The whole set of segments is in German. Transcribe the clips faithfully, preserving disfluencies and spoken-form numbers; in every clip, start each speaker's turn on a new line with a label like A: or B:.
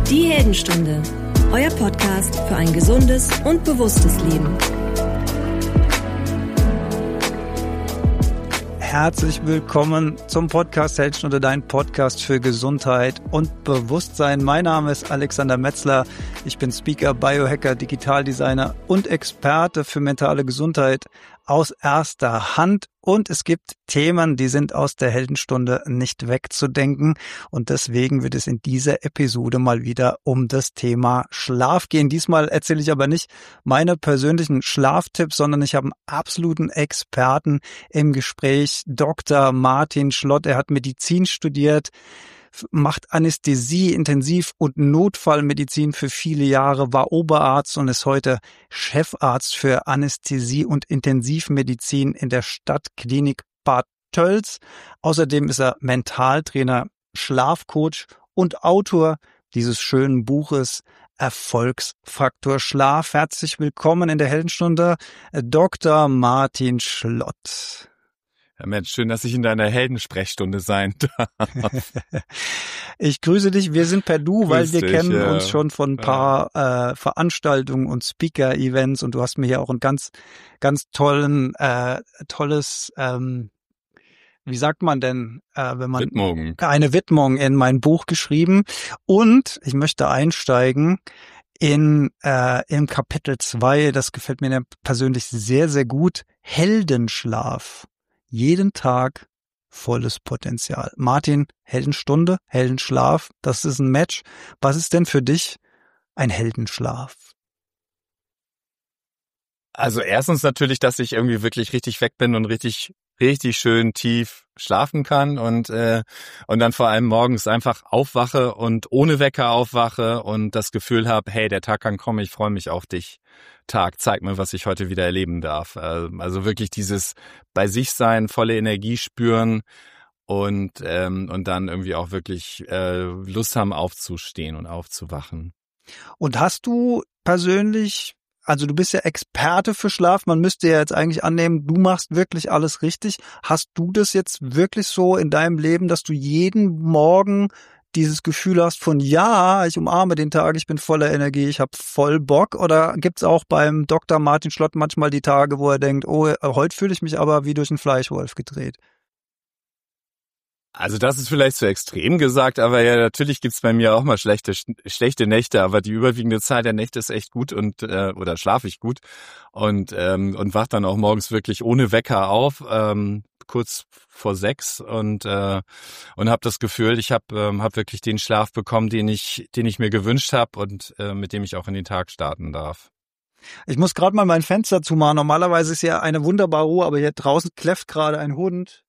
A: Die Heldenstunde, euer Podcast für ein gesundes und bewusstes Leben.
B: Herzlich willkommen zum Podcast Heldenstunde, dein Podcast für Gesundheit und Bewusstsein. Mein Name ist Alexander Metzler. Ich bin Speaker, Biohacker, Digitaldesigner und Experte für mentale Gesundheit aus erster Hand. Und es gibt Themen, die sind aus der Heldenstunde nicht wegzudenken. Und deswegen wird es in dieser Episode mal wieder um das Thema Schlaf gehen. Diesmal erzähle ich aber nicht meine persönlichen Schlaftipps, sondern ich habe einen absoluten Experten im Gespräch, Doktor Martin Schlott. Er hat Medizin studiert, macht Anästhesie, Intensiv- und Notfallmedizin für viele Jahre, war Oberarzt und ist heute Chefarzt für Anästhesie und Intensivmedizin in der Stadtklinik Bad Tölz. Außerdem ist er Mentaltrainer, Schlafcoach und Autor dieses schönen Buches Erfolgsfaktor Schlaf. Herzlich willkommen in der Heldenstunde, Doktor Martin Schlott.
C: Ja, Mensch, schön, dass ich in deiner Heldensprechstunde sein darf.
B: Ich grüße dich. Wir sind per Du,
C: Grüß
B: weil wir
C: dich,
B: kennen
C: ja.
B: uns schon von ein paar äh, Veranstaltungen und Speaker-Events und du hast mir hier auch ein ganz, ganz tollen, äh, tolles, ähm, wie sagt man denn, äh, wenn man
C: Widmung.
B: eine Widmung in mein Buch geschrieben. Und ich möchte einsteigen in äh, im Kapitel zwei. Das gefällt mir persönlich sehr, sehr gut. Heldenschlaf. Jeden Tag volles Potenzial. Martin, Heldenstunde, Heldenschlaf, das ist ein Match. Was ist denn für dich ein Heldenschlaf?
C: Also erstens natürlich, dass ich irgendwie wirklich richtig weg bin und richtig, richtig schön tief schlafen kann und äh, und dann vor allem morgens einfach aufwache und ohne Wecker aufwache und das Gefühl habe, hey, der Tag kann kommen, ich freue mich auf dich. Tag, zeig mir, was ich heute wieder erleben darf. Also wirklich dieses bei sich sein, volle Energie spüren und ähm, und dann irgendwie auch wirklich äh, Lust haben aufzustehen und aufzuwachen.
B: Und hast du persönlich, also du bist ja Experte für Schlaf, man müsste ja jetzt eigentlich annehmen, du machst wirklich alles richtig. Hast du das jetzt wirklich so in deinem Leben, dass du jeden Morgen dieses Gefühl hast von, ja, ich umarme den Tag, ich bin voller Energie, ich habe voll Bock? Oder gibt's auch beim Doktor Martin Schlott manchmal die Tage, wo er denkt, oh, heute fühle ich mich aber wie durch einen Fleischwolf gedreht?
C: Also das ist vielleicht zu extrem gesagt, aber ja, natürlich gibt's bei mir auch mal schlechte schlechte Nächte, aber die überwiegende Zahl der Nächte ist echt gut und äh, oder schlafe ich gut und ähm, und wach dann auch morgens wirklich ohne Wecker auf, ähm, kurz vor sechs und äh, und habe das Gefühl, ich habe ähm, hab wirklich den Schlaf bekommen, den ich den ich mir gewünscht habe und äh, mit dem ich auch in den Tag starten darf.
B: Ich muss gerade mal mein Fenster zumachen. Normalerweise ist ja eine wunderbare Ruhe, aber hier draußen kläfft gerade ein Hund.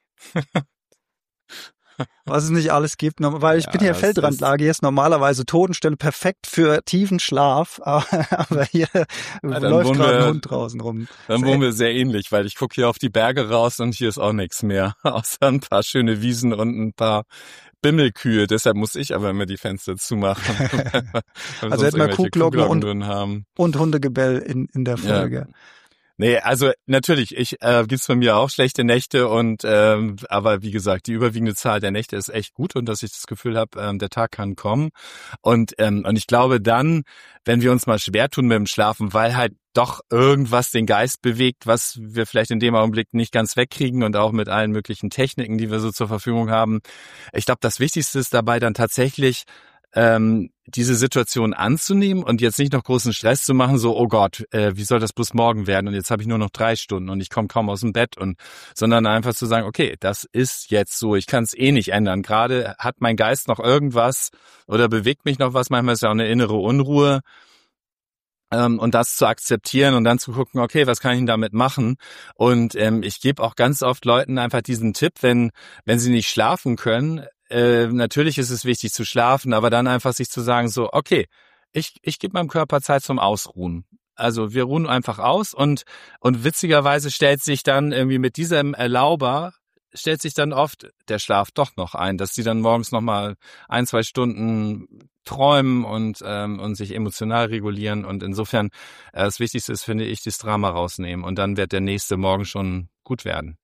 B: Was es nicht alles gibt, weil ich ja, bin hier Feldrandlage, hier ist normalerweise Totenstelle, perfekt für tiefen Schlaf, aber hier ja, läuft gerade ein Hund draußen rum.
C: Dann wohnen wir sehr ähnlich, weil ich gucke hier auf die Berge raus und hier ist auch nichts mehr, außer ein paar schöne Wiesen und ein paar Bimmelkühe, deshalb muss ich aber immer die Fenster zumachen.
B: Also hätten wir Kuhglocken und,
C: drin haben.
B: und Hundegebell in, in der Folge.
C: Ja. Nee, also natürlich, ich äh, gibt's bei mir auch schlechte Nächte und ähm, aber wie gesagt, die überwiegende Zahl der Nächte ist echt gut und dass ich das Gefühl habe, ähm, der Tag kann kommen und ähm, und ich glaube dann, wenn wir uns mal schwer tun mit dem Schlafen, weil halt doch irgendwas den Geist bewegt, was wir vielleicht in dem Augenblick nicht ganz wegkriegen und auch mit allen möglichen Techniken, die wir so zur Verfügung haben. Ich glaube, das Wichtigste ist dabei dann tatsächlich ähm, diese Situation anzunehmen und jetzt nicht noch großen Stress zu machen, so, oh Gott, äh, wie soll das bloß morgen werden und jetzt habe ich nur noch drei Stunden und ich komme kaum aus dem Bett und sondern einfach zu sagen, okay, das ist jetzt so, ich kann es eh nicht ändern. Gerade hat mein Geist noch irgendwas oder bewegt mich noch was, manchmal ist ja auch eine innere Unruhe. Ähm, und das zu akzeptieren und dann zu gucken, okay, was kann ich denn damit machen? Und ähm, ich gebe auch ganz oft Leuten einfach diesen Tipp, wenn wenn sie nicht schlafen können, Äh, natürlich ist es wichtig zu schlafen, aber dann einfach sich zu sagen, so, okay, ich ich gebe meinem Körper Zeit zum Ausruhen. Also wir ruhen einfach aus und und witzigerweise stellt sich dann irgendwie mit diesem Erlauber, stellt sich dann oft der Schlaf doch noch ein, dass sie dann morgens nochmal ein, zwei Stunden träumen und ähm, und sich emotional regulieren und insofern äh, das Wichtigste ist, finde ich, das Drama rausnehmen und dann wird der nächste Morgen schon gut werden.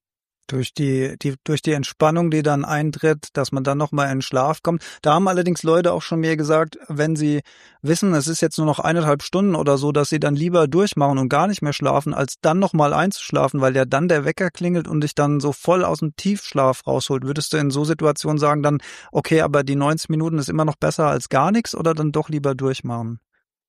B: Durch die, die, durch die Entspannung, die dann eintritt, dass man dann nochmal in den Schlaf kommt. Da haben allerdings Leute auch schon mir gesagt, wenn sie wissen, es ist jetzt nur noch eineinhalb Stunden oder so, dass sie dann lieber durchmachen und gar nicht mehr schlafen, als dann nochmal einzuschlafen, weil ja dann der Wecker klingelt und dich dann so voll aus dem Tiefschlaf rausholt. Würdest du in so Situationen sagen dann, okay, aber die neunzig Minuten ist immer noch besser als gar nichts oder dann doch lieber durchmachen?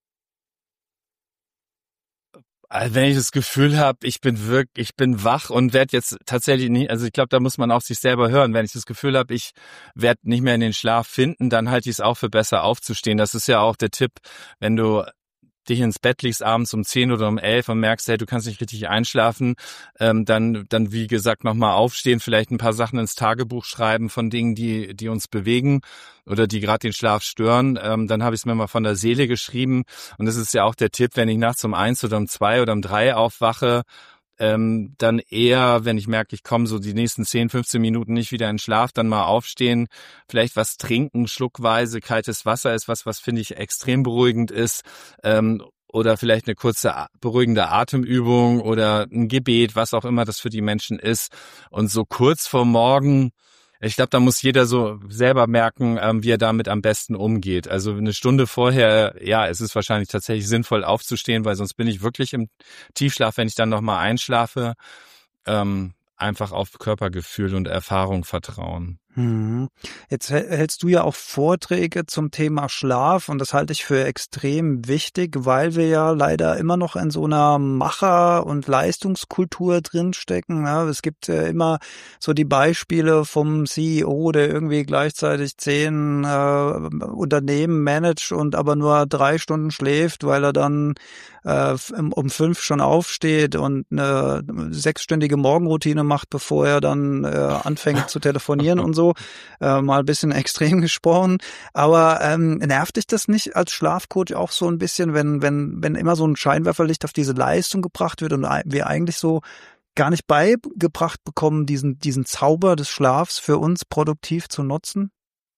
C: Also wenn ich das Gefühl habe, ich bin wirklich, ich bin wach und werde jetzt tatsächlich nicht, also ich glaube, da muss man auch sich selber hören. Wenn ich das Gefühl habe, ich werde nicht mehr in den Schlaf finden, dann halte ich es auch für besser aufzustehen. Das ist ja auch der Tipp, wenn du dich ins Bett legst abends um zehn oder um elf und merkst, hey, du kannst nicht richtig einschlafen, ähm, dann, dann wie gesagt nochmal aufstehen, vielleicht ein paar Sachen ins Tagebuch schreiben von Dingen, die, die uns bewegen oder die gerade den Schlaf stören. Ähm, dann habe ich es mir mal von der Seele geschrieben und das ist ja auch der Tipp, wenn ich nachts um eins oder um zwei oder um drei aufwache, ähm, dann eher, wenn ich merke, ich komme so die nächsten zehn, fünfzehn Minuten nicht wieder in Schlaf, dann mal aufstehen, vielleicht was trinken, schluckweise, kaltes Wasser ist was, was finde ich extrem beruhigend ist, ähm, oder vielleicht eine kurze beruhigende Atemübung oder ein Gebet, was auch immer das für die Menschen ist. Und so kurz vor morgen, ich glaube, da muss jeder so selber merken, ähm, wie er damit am besten umgeht. Also eine Stunde vorher, ja, es ist wahrscheinlich tatsächlich sinnvoll aufzustehen, weil sonst bin ich wirklich im Tiefschlaf, wenn ich dann nochmal einschlafe. Ähm, einfach auf Körpergefühl und Erfahrung vertrauen.
B: Jetzt hältst du ja auch Vorträge zum Thema Schlaf und das halte ich für extrem wichtig, weil wir ja leider immer noch in so einer Macher- und Leistungskultur drinstecken. Ja, es gibt ja immer so die Beispiele vom C E O, der irgendwie gleichzeitig zehn äh, Unternehmen managt und aber nur drei Stunden schläft, weil er dann äh, um fünf schon aufsteht und eine sechsstündige Morgenroutine macht, bevor er dann äh, anfängt zu telefonieren und so. Äh, mal ein bisschen extrem gesprochen. Aber ähm, nervt dich das nicht als Schlafcoach auch so ein bisschen, wenn wenn wenn immer so ein Scheinwerferlicht auf diese Leistung gebracht wird und wir eigentlich so gar nicht beigebracht bekommen, diesen diesen Zauber des Schlafs für uns produktiv zu nutzen?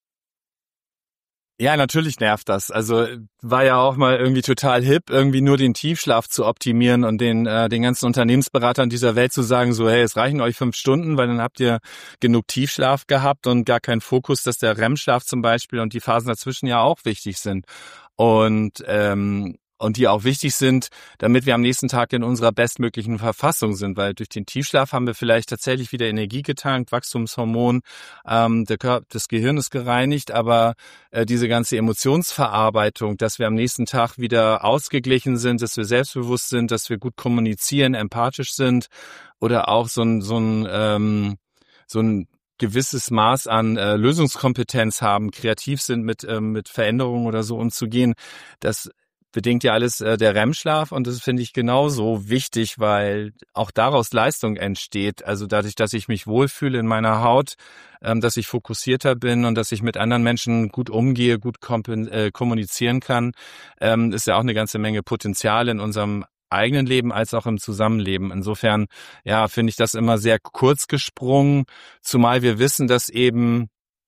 C: Ja, natürlich nervt das. Also war ja auch mal irgendwie total hip, irgendwie nur den Tiefschlaf zu optimieren und den äh, den ganzen Unternehmensberatern dieser Welt zu sagen, so hey, es reichen euch fünf Stunden, weil dann habt ihr genug Tiefschlaf gehabt und gar keinen Fokus, dass der R E M-Schlaf zum Beispiel und die Phasen dazwischen ja auch wichtig sind. Und ähm, und die auch wichtig sind, damit wir am nächsten Tag in unserer bestmöglichen Verfassung sind, weil durch den Tiefschlaf haben wir vielleicht tatsächlich wieder Energie getankt, Wachstumshormon, ähm, der Körper, das Gehirn ist gereinigt, aber äh, diese ganze Emotionsverarbeitung, dass wir am nächsten Tag wieder ausgeglichen sind, dass wir selbstbewusst sind, dass wir gut kommunizieren, empathisch sind oder auch so ein so ein ähm, so ein gewisses Maß an äh, Lösungskompetenz haben, kreativ sind, mit ähm, mit Veränderungen oder so umzugehen, das bedingt ja alles äh, der R E M-Schlaf und das finde ich genauso wichtig, weil auch daraus Leistung entsteht. Also dadurch, dass ich mich wohlfühle in meiner Haut, ähm, dass ich fokussierter bin und dass ich mit anderen Menschen gut umgehe, gut kompen- äh, kommunizieren kann, ähm, ist ja auch eine ganze Menge Potenzial in unserem eigenen Leben als auch im Zusammenleben. Insofern, ja, finde ich das immer sehr kurz gesprungen, zumal wir wissen, dass eben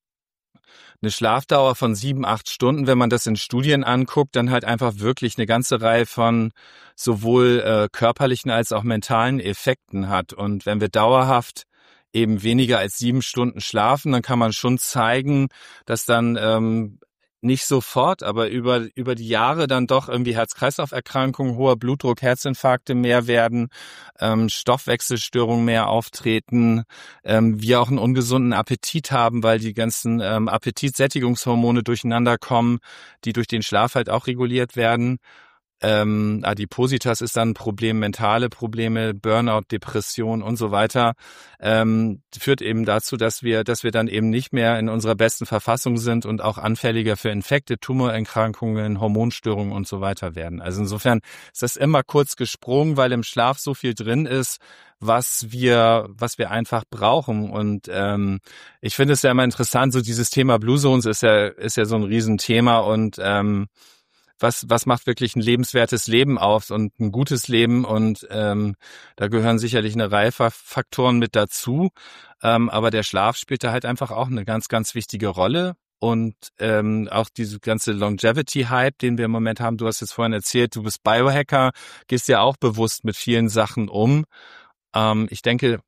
C: eine Schlafdauer von sieben, acht Stunden, wenn man das in Studien anguckt, dann halt einfach wirklich eine ganze Reihe von sowohl äh, körperlichen als auch mentalen Effekten hat. Und wenn wir dauerhaft eben weniger als sieben Stunden schlafen, dann kann man schon zeigen, dass dann ähm, nicht sofort, aber über über die Jahre dann doch irgendwie Herz-Kreislauf-Erkrankungen, hoher Blutdruck, Herzinfarkte mehr werden, ähm, Stoffwechselstörungen mehr auftreten, ähm, wir auch einen ungesunden Appetit haben, weil die ganzen ähm, Appetitsättigungshormone durcheinander kommen, die durch den Schlaf halt auch reguliert werden. Ähm, Adipositas ist dann ein Problem, mentale Probleme, Burnout, Depression und so weiter, ähm, führt eben dazu, dass wir, dass wir dann eben nicht mehr in unserer besten Verfassung sind und auch anfälliger für Infekte, Tumorerkrankungen, Hormonstörungen und so weiter werden. Also insofern ist das immer kurz gesprungen, weil im Schlaf so viel drin ist, was wir, was wir einfach brauchen. Und ähm, ich finde es ja immer interessant, so dieses Thema Blue Zones ist ja, ist ja so ein Riesenthema und ähm, Was, was macht wirklich ein lebenswertes Leben aus und ein gutes Leben? Und ähm, da gehören sicherlich eine Reihe von Faktoren mit dazu. Ähm, aber der Schlaf spielt da halt einfach auch eine ganz, ganz wichtige Rolle. Und ähm, auch diese ganze Longevity-Hype, den wir im Moment haben, du hast jetzt vorhin erzählt, du bist Biohacker, gehst ja auch bewusst mit vielen Sachen um. Ähm, ich denke,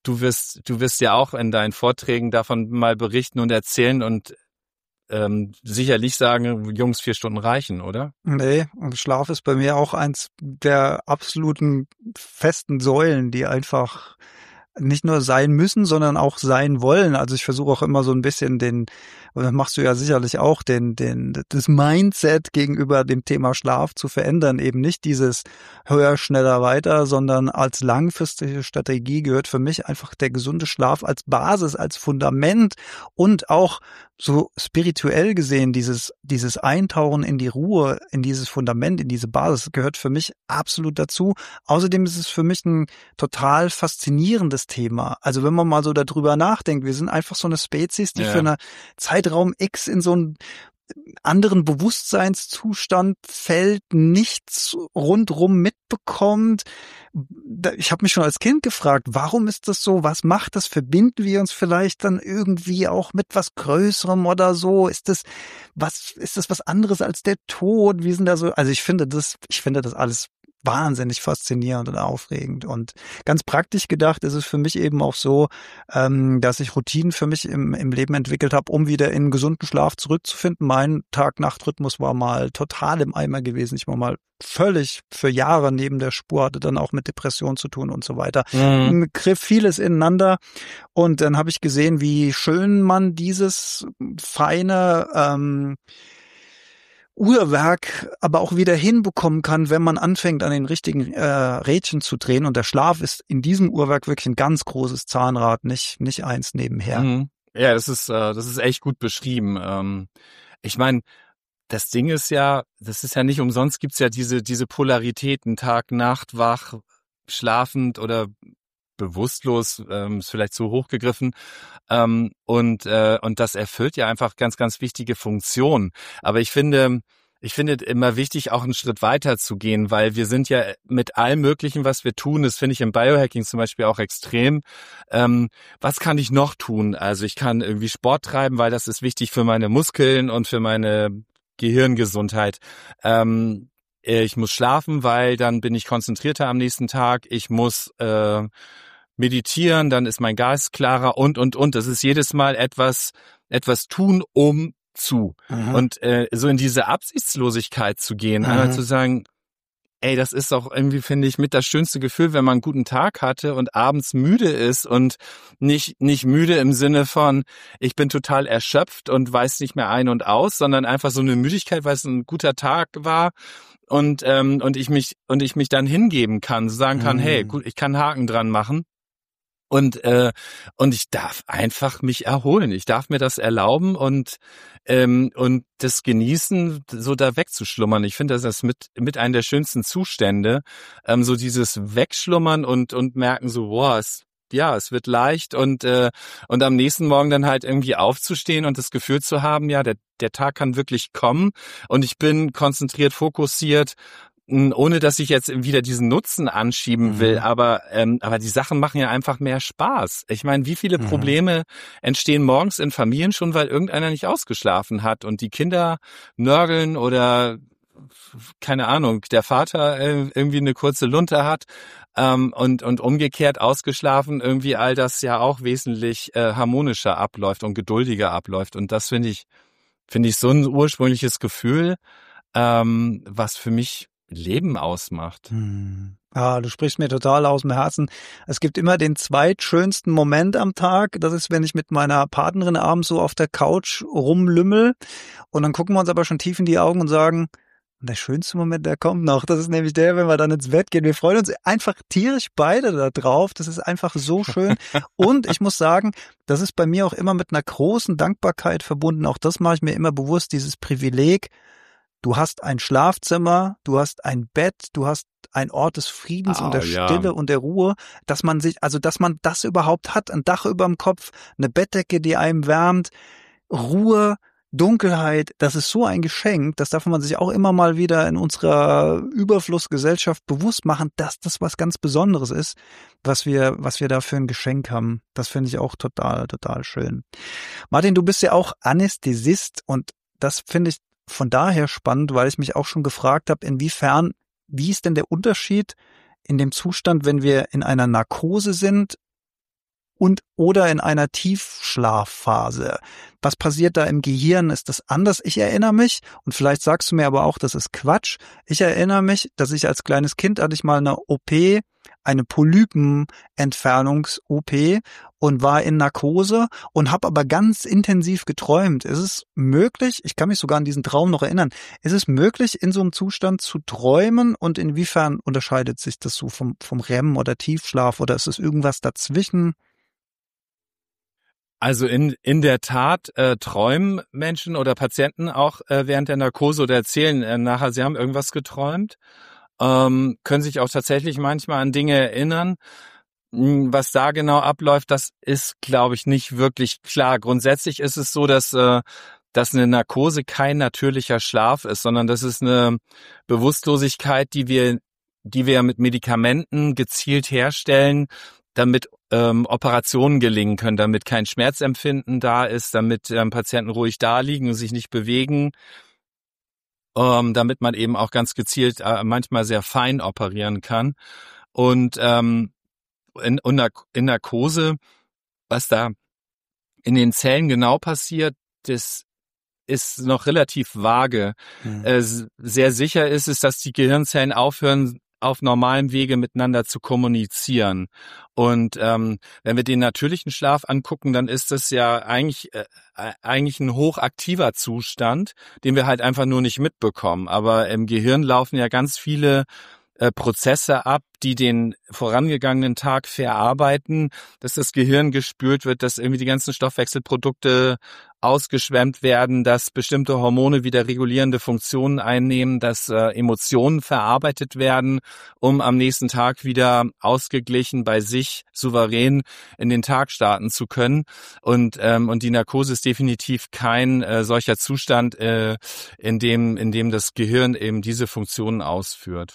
C: du wirst, du wirst ja auch in deinen Vorträgen davon mal berichten und erzählen und ähm, sicherlich sagen, Jungs, vier Stunden reichen, oder?
B: Nee, und Schlaf ist bei mir auch eins der absoluten festen Säulen, die einfach nicht nur sein müssen, sondern auch sein wollen. Also ich versuche auch immer so ein bisschen den, und das machst du ja sicherlich auch, den, den, das Mindset gegenüber dem Thema Schlaf zu verändern. Eben nicht dieses höher, schneller, weiter, sondern als langfristige Strategie gehört für mich einfach der gesunde Schlaf als Basis, als Fundament und auch so spirituell gesehen, dieses, dieses Eintauchen in die Ruhe, in dieses Fundament, in diese Basis, gehört für mich absolut dazu. Außerdem ist es für mich ein total faszinierendes Thema. Also wenn man mal so darüber nachdenkt, wir sind einfach so eine Spezies, die ja. für einen Zeitraum X in so einen anderen Bewusstseinszustand fällt, nichts rundrum mitbekommt. Ich habe mich schon als Kind gefragt, warum ist das so? Was macht das? Verbinden wir uns vielleicht dann irgendwie auch mit was Größerem oder so? Ist das was, ist das was anderes als der Tod? Wie sind da so? Also ich finde das, ich finde das alles wahnsinnig faszinierend und aufregend. Und ganz praktisch gedacht ist es für mich eben auch so, ähm, dass ich Routinen für mich im, im Leben entwickelt habe, um wieder in gesunden Schlaf zurückzufinden. Mein Tag-Nacht-Rhythmus war mal total im Eimer gewesen. Ich war mal völlig für Jahre neben der Spur, hatte dann auch mit Depressionen zu tun und so weiter. Mhm. Griff vieles ineinander. Und dann habe ich gesehen, wie schön man dieses feine ähm, Uhrwerk aber auch wieder hinbekommen kann, wenn man anfängt, an den richtigen äh, Rädchen zu drehen. Und der Schlaf ist in diesem Uhrwerk wirklich ein ganz großes Zahnrad, nicht nicht eins nebenher.
C: Mhm. Ja, das ist äh, das ist echt gut beschrieben. Ähm, ich meine, das Ding ist ja, das ist ja nicht umsonst, gibt's ja diese diese Polaritäten, Tag, Nacht, wach, schlafend oder bewusstlos, ähm, ist vielleicht zu hoch gegriffen, ähm, und äh, und das erfüllt ja einfach ganz, ganz wichtige Funktionen. Aber ich finde, ich finde immer wichtig, auch einen Schritt weiter zu gehen, weil wir sind ja mit allem Möglichen, was wir tun, das finde ich im Biohacking zum Beispiel auch extrem. Ähm, was kann ich noch tun? Also ich kann irgendwie Sport treiben, weil das ist wichtig für meine Muskeln und für meine Gehirngesundheit. Ähm, ich muss schlafen, weil dann bin ich konzentrierter am nächsten Tag. Ich muss äh, meditieren, dann ist mein Geist klarer und, und, und. Das ist jedes Mal etwas, etwas tun, um zu. Mhm. Und äh, so in diese Absichtslosigkeit zu gehen, mhm. einmal zu sagen, ey, das ist auch irgendwie, finde ich, mit das schönste Gefühl, wenn man einen guten Tag hatte und abends müde ist und nicht nicht müde im Sinne von, ich bin total erschöpft und weiß nicht mehr ein und aus, sondern einfach so eine Müdigkeit, weil es ein guter Tag war und ähm, und ich mich und ich mich dann hingeben kann, so sagen kann, mhm. hey, gut, ich kann Haken dran machen. Und äh, und ich darf einfach mich erholen. Ich darf mir das erlauben und ähm, und das genießen, so da wegzuschlummern. Ich finde, das ist mit mit einem der schönsten Zustände, ähm, so dieses Wegschlummern und und merken so, boah, es, ja, es wird leicht und äh, und am nächsten Morgen dann halt irgendwie aufzustehen und das Gefühl zu haben, ja, der der Tag kann wirklich kommen und ich bin konzentriert, fokussiert. Ohne dass ich jetzt wieder diesen Nutzen anschieben will, mhm. aber ähm, aber die Sachen machen ja einfach mehr Spaß. Ich meine, wie viele mhm. Probleme entstehen morgens in Familien schon, weil irgendeiner nicht ausgeschlafen hat und die Kinder nörgeln oder keine Ahnung, der Vater äh, irgendwie eine kurze Lunte hat ähm, und und umgekehrt ausgeschlafen irgendwie all das ja auch wesentlich äh, harmonischer abläuft und geduldiger abläuft und das finde ich finde ich so ein ursprüngliches Gefühl, ähm, was für mich Leben ausmacht.
B: Hm. Ja, du sprichst mir total aus dem Herzen. Es gibt immer den zweitschönsten Moment am Tag. Das ist, wenn ich mit meiner Partnerin abends so auf der Couch rumlümmel. Und dann gucken wir uns aber schon tief in die Augen und sagen, der schönste Moment, der kommt noch. Das ist nämlich der, wenn wir dann ins Bett gehen. Wir freuen uns einfach tierisch beide da drauf. Das ist einfach so schön. Und ich muss sagen, das ist bei mir auch immer mit einer großen Dankbarkeit verbunden. Auch das mache ich mir immer bewusst, dieses Privileg. Du hast ein Schlafzimmer, du hast ein Bett, du hast ein Ort des Friedens oh, und der ja. Stille und der Ruhe, dass man sich, also dass man das überhaupt hat, ein Dach überm Kopf, eine Bettdecke, die einem wärmt, Ruhe, Dunkelheit, das ist so ein Geschenk, das darf man sich auch immer mal wieder in unserer Überflussgesellschaft bewusst machen, dass das was ganz Besonderes ist, was wir, was wir da für ein Geschenk haben. Das finde ich auch total, total schön. Martin, du bist ja auch Anästhesist und das finde ich von daher spannend, weil ich mich auch schon gefragt habe, inwiefern, wie ist denn der Unterschied in dem Zustand, wenn wir in einer Narkose sind und oder in einer Tiefschlafphase. Was passiert da im Gehirn? Ist das anders? Ich erinnere mich, und vielleicht sagst du mir aber auch, das ist Quatsch. Ich erinnere mich, dass ich als kleines Kind hatte ich mal eine O P, eine Polypenentfernungs-O P und war in Narkose und habe aber ganz intensiv geträumt. Ist es möglich, ich kann mich sogar an diesen Traum noch erinnern, ist es möglich, in so einem Zustand zu träumen, und inwiefern unterscheidet sich das so vom, vom R E M oder Tiefschlaf, oder ist es irgendwas dazwischen?
C: Also in in der Tat äh, träumen Menschen oder Patienten auch äh, während der Narkose oder erzählen äh, nachher, sie haben irgendwas geträumt, ähm, können sich auch tatsächlich manchmal an Dinge erinnern. Was da genau abläuft, das ist, glaube ich, nicht wirklich klar. Grundsätzlich ist es so, dass äh, dass eine Narkose kein natürlicher Schlaf ist, sondern das ist eine Bewusstlosigkeit, die wir die wir mit Medikamenten gezielt herstellen, damit ähm, Operationen gelingen können, damit kein Schmerzempfinden da ist, damit ähm, Patienten ruhig da liegen und sich nicht bewegen, ähm, damit man eben auch ganz gezielt äh, manchmal sehr fein operieren kann. Und ähm, in, in Narkose, was da in den Zellen genau passiert, das ist noch relativ vage. Mhm. Äh, sehr sicher ist es, dass die Gehirnzellen aufhören, auf normalem Wege miteinander zu kommunizieren. Und ähm, wenn wir den natürlichen Schlaf angucken, dann ist das ja eigentlich äh, eigentlich ein hochaktiver Zustand, den wir halt einfach nur nicht mitbekommen. Aber im Gehirn laufen ja ganz viele äh, Prozesse ab, die den vorangegangenen Tag verarbeiten, dass das Gehirn gespült wird, dass irgendwie die ganzen Stoffwechselprodukte ausgeschwemmt werden, dass bestimmte Hormone wieder regulierende Funktionen einnehmen, dass äh, Emotionen verarbeitet werden, um am nächsten Tag wieder ausgeglichen bei sich souverän in den Tag starten zu können. Und ähm, und die Narkose ist definitiv kein äh, solcher Zustand, äh, in dem in dem das Gehirn eben diese Funktionen ausführt.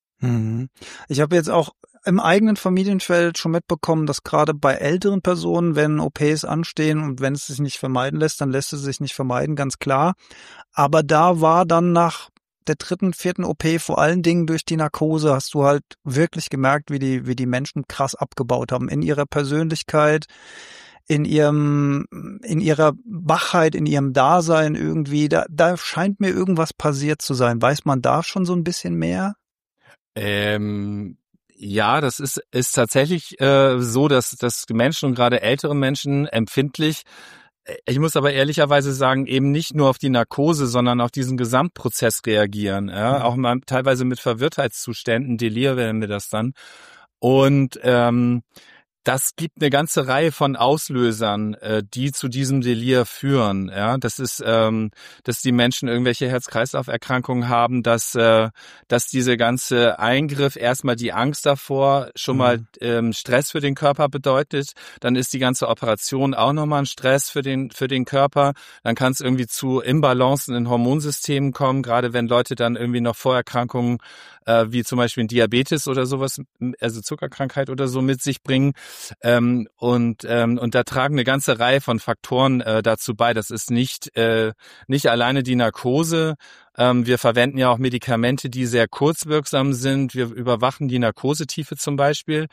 B: Ich habe jetzt auch im eigenen Familienfeld schon mitbekommen, dass gerade bei älteren Personen, wenn O Ps anstehen und wenn es sich nicht vermeiden lässt, dann lässt es sich nicht vermeiden, ganz klar. Aber da war dann nach der dritten, vierten O P, vor allen Dingen durch die Narkose, hast du halt wirklich gemerkt, wie die, wie die Menschen krass abgebaut haben in ihrer Persönlichkeit, in ihrem, in ihrer Wachheit, in ihrem Dasein irgendwie. Da, da scheint mir irgendwas passiert zu sein. Weiß man da schon so ein bisschen mehr?
C: Ähm, ja, das ist ist tatsächlich äh, so, dass dass Menschen und gerade ältere Menschen empfindlich, ich muss aber ehrlicherweise sagen, eben nicht nur auf die Narkose, sondern auf diesen Gesamtprozess reagieren, ja, mhm. auch mal teilweise mit Verwirrtheitszuständen, Delir nennen wir das dann. Und ähm, das gibt eine ganze Reihe von Auslösern, äh, die zu diesem Delir führen. Ja, das ist, ähm, dass die Menschen irgendwelche Herz-Kreislauf-Erkrankungen haben, dass äh, dass diese ganze Eingriff erstmal die Angst davor schon mhm. mal ähm, Stress für den Körper bedeutet. Dann ist die ganze Operation auch nochmal ein Stress für den für den Körper. Dann kann es irgendwie zu Imbalancen in Hormonsystemen kommen, gerade wenn Leute dann irgendwie noch Vorerkrankungen äh, wie zum Beispiel Diabetes oder sowas, also Zuckerkrankheit oder so mit sich bringen. Ähm, und ähm, und da tragen eine ganze Reihe von Faktoren äh, dazu bei. Das ist nicht äh, nicht alleine die Narkose. Ähm, wir verwenden ja auch Medikamente, die sehr kurzwirksam sind. Wir überwachen die Narkosetiefe zum Beispiel.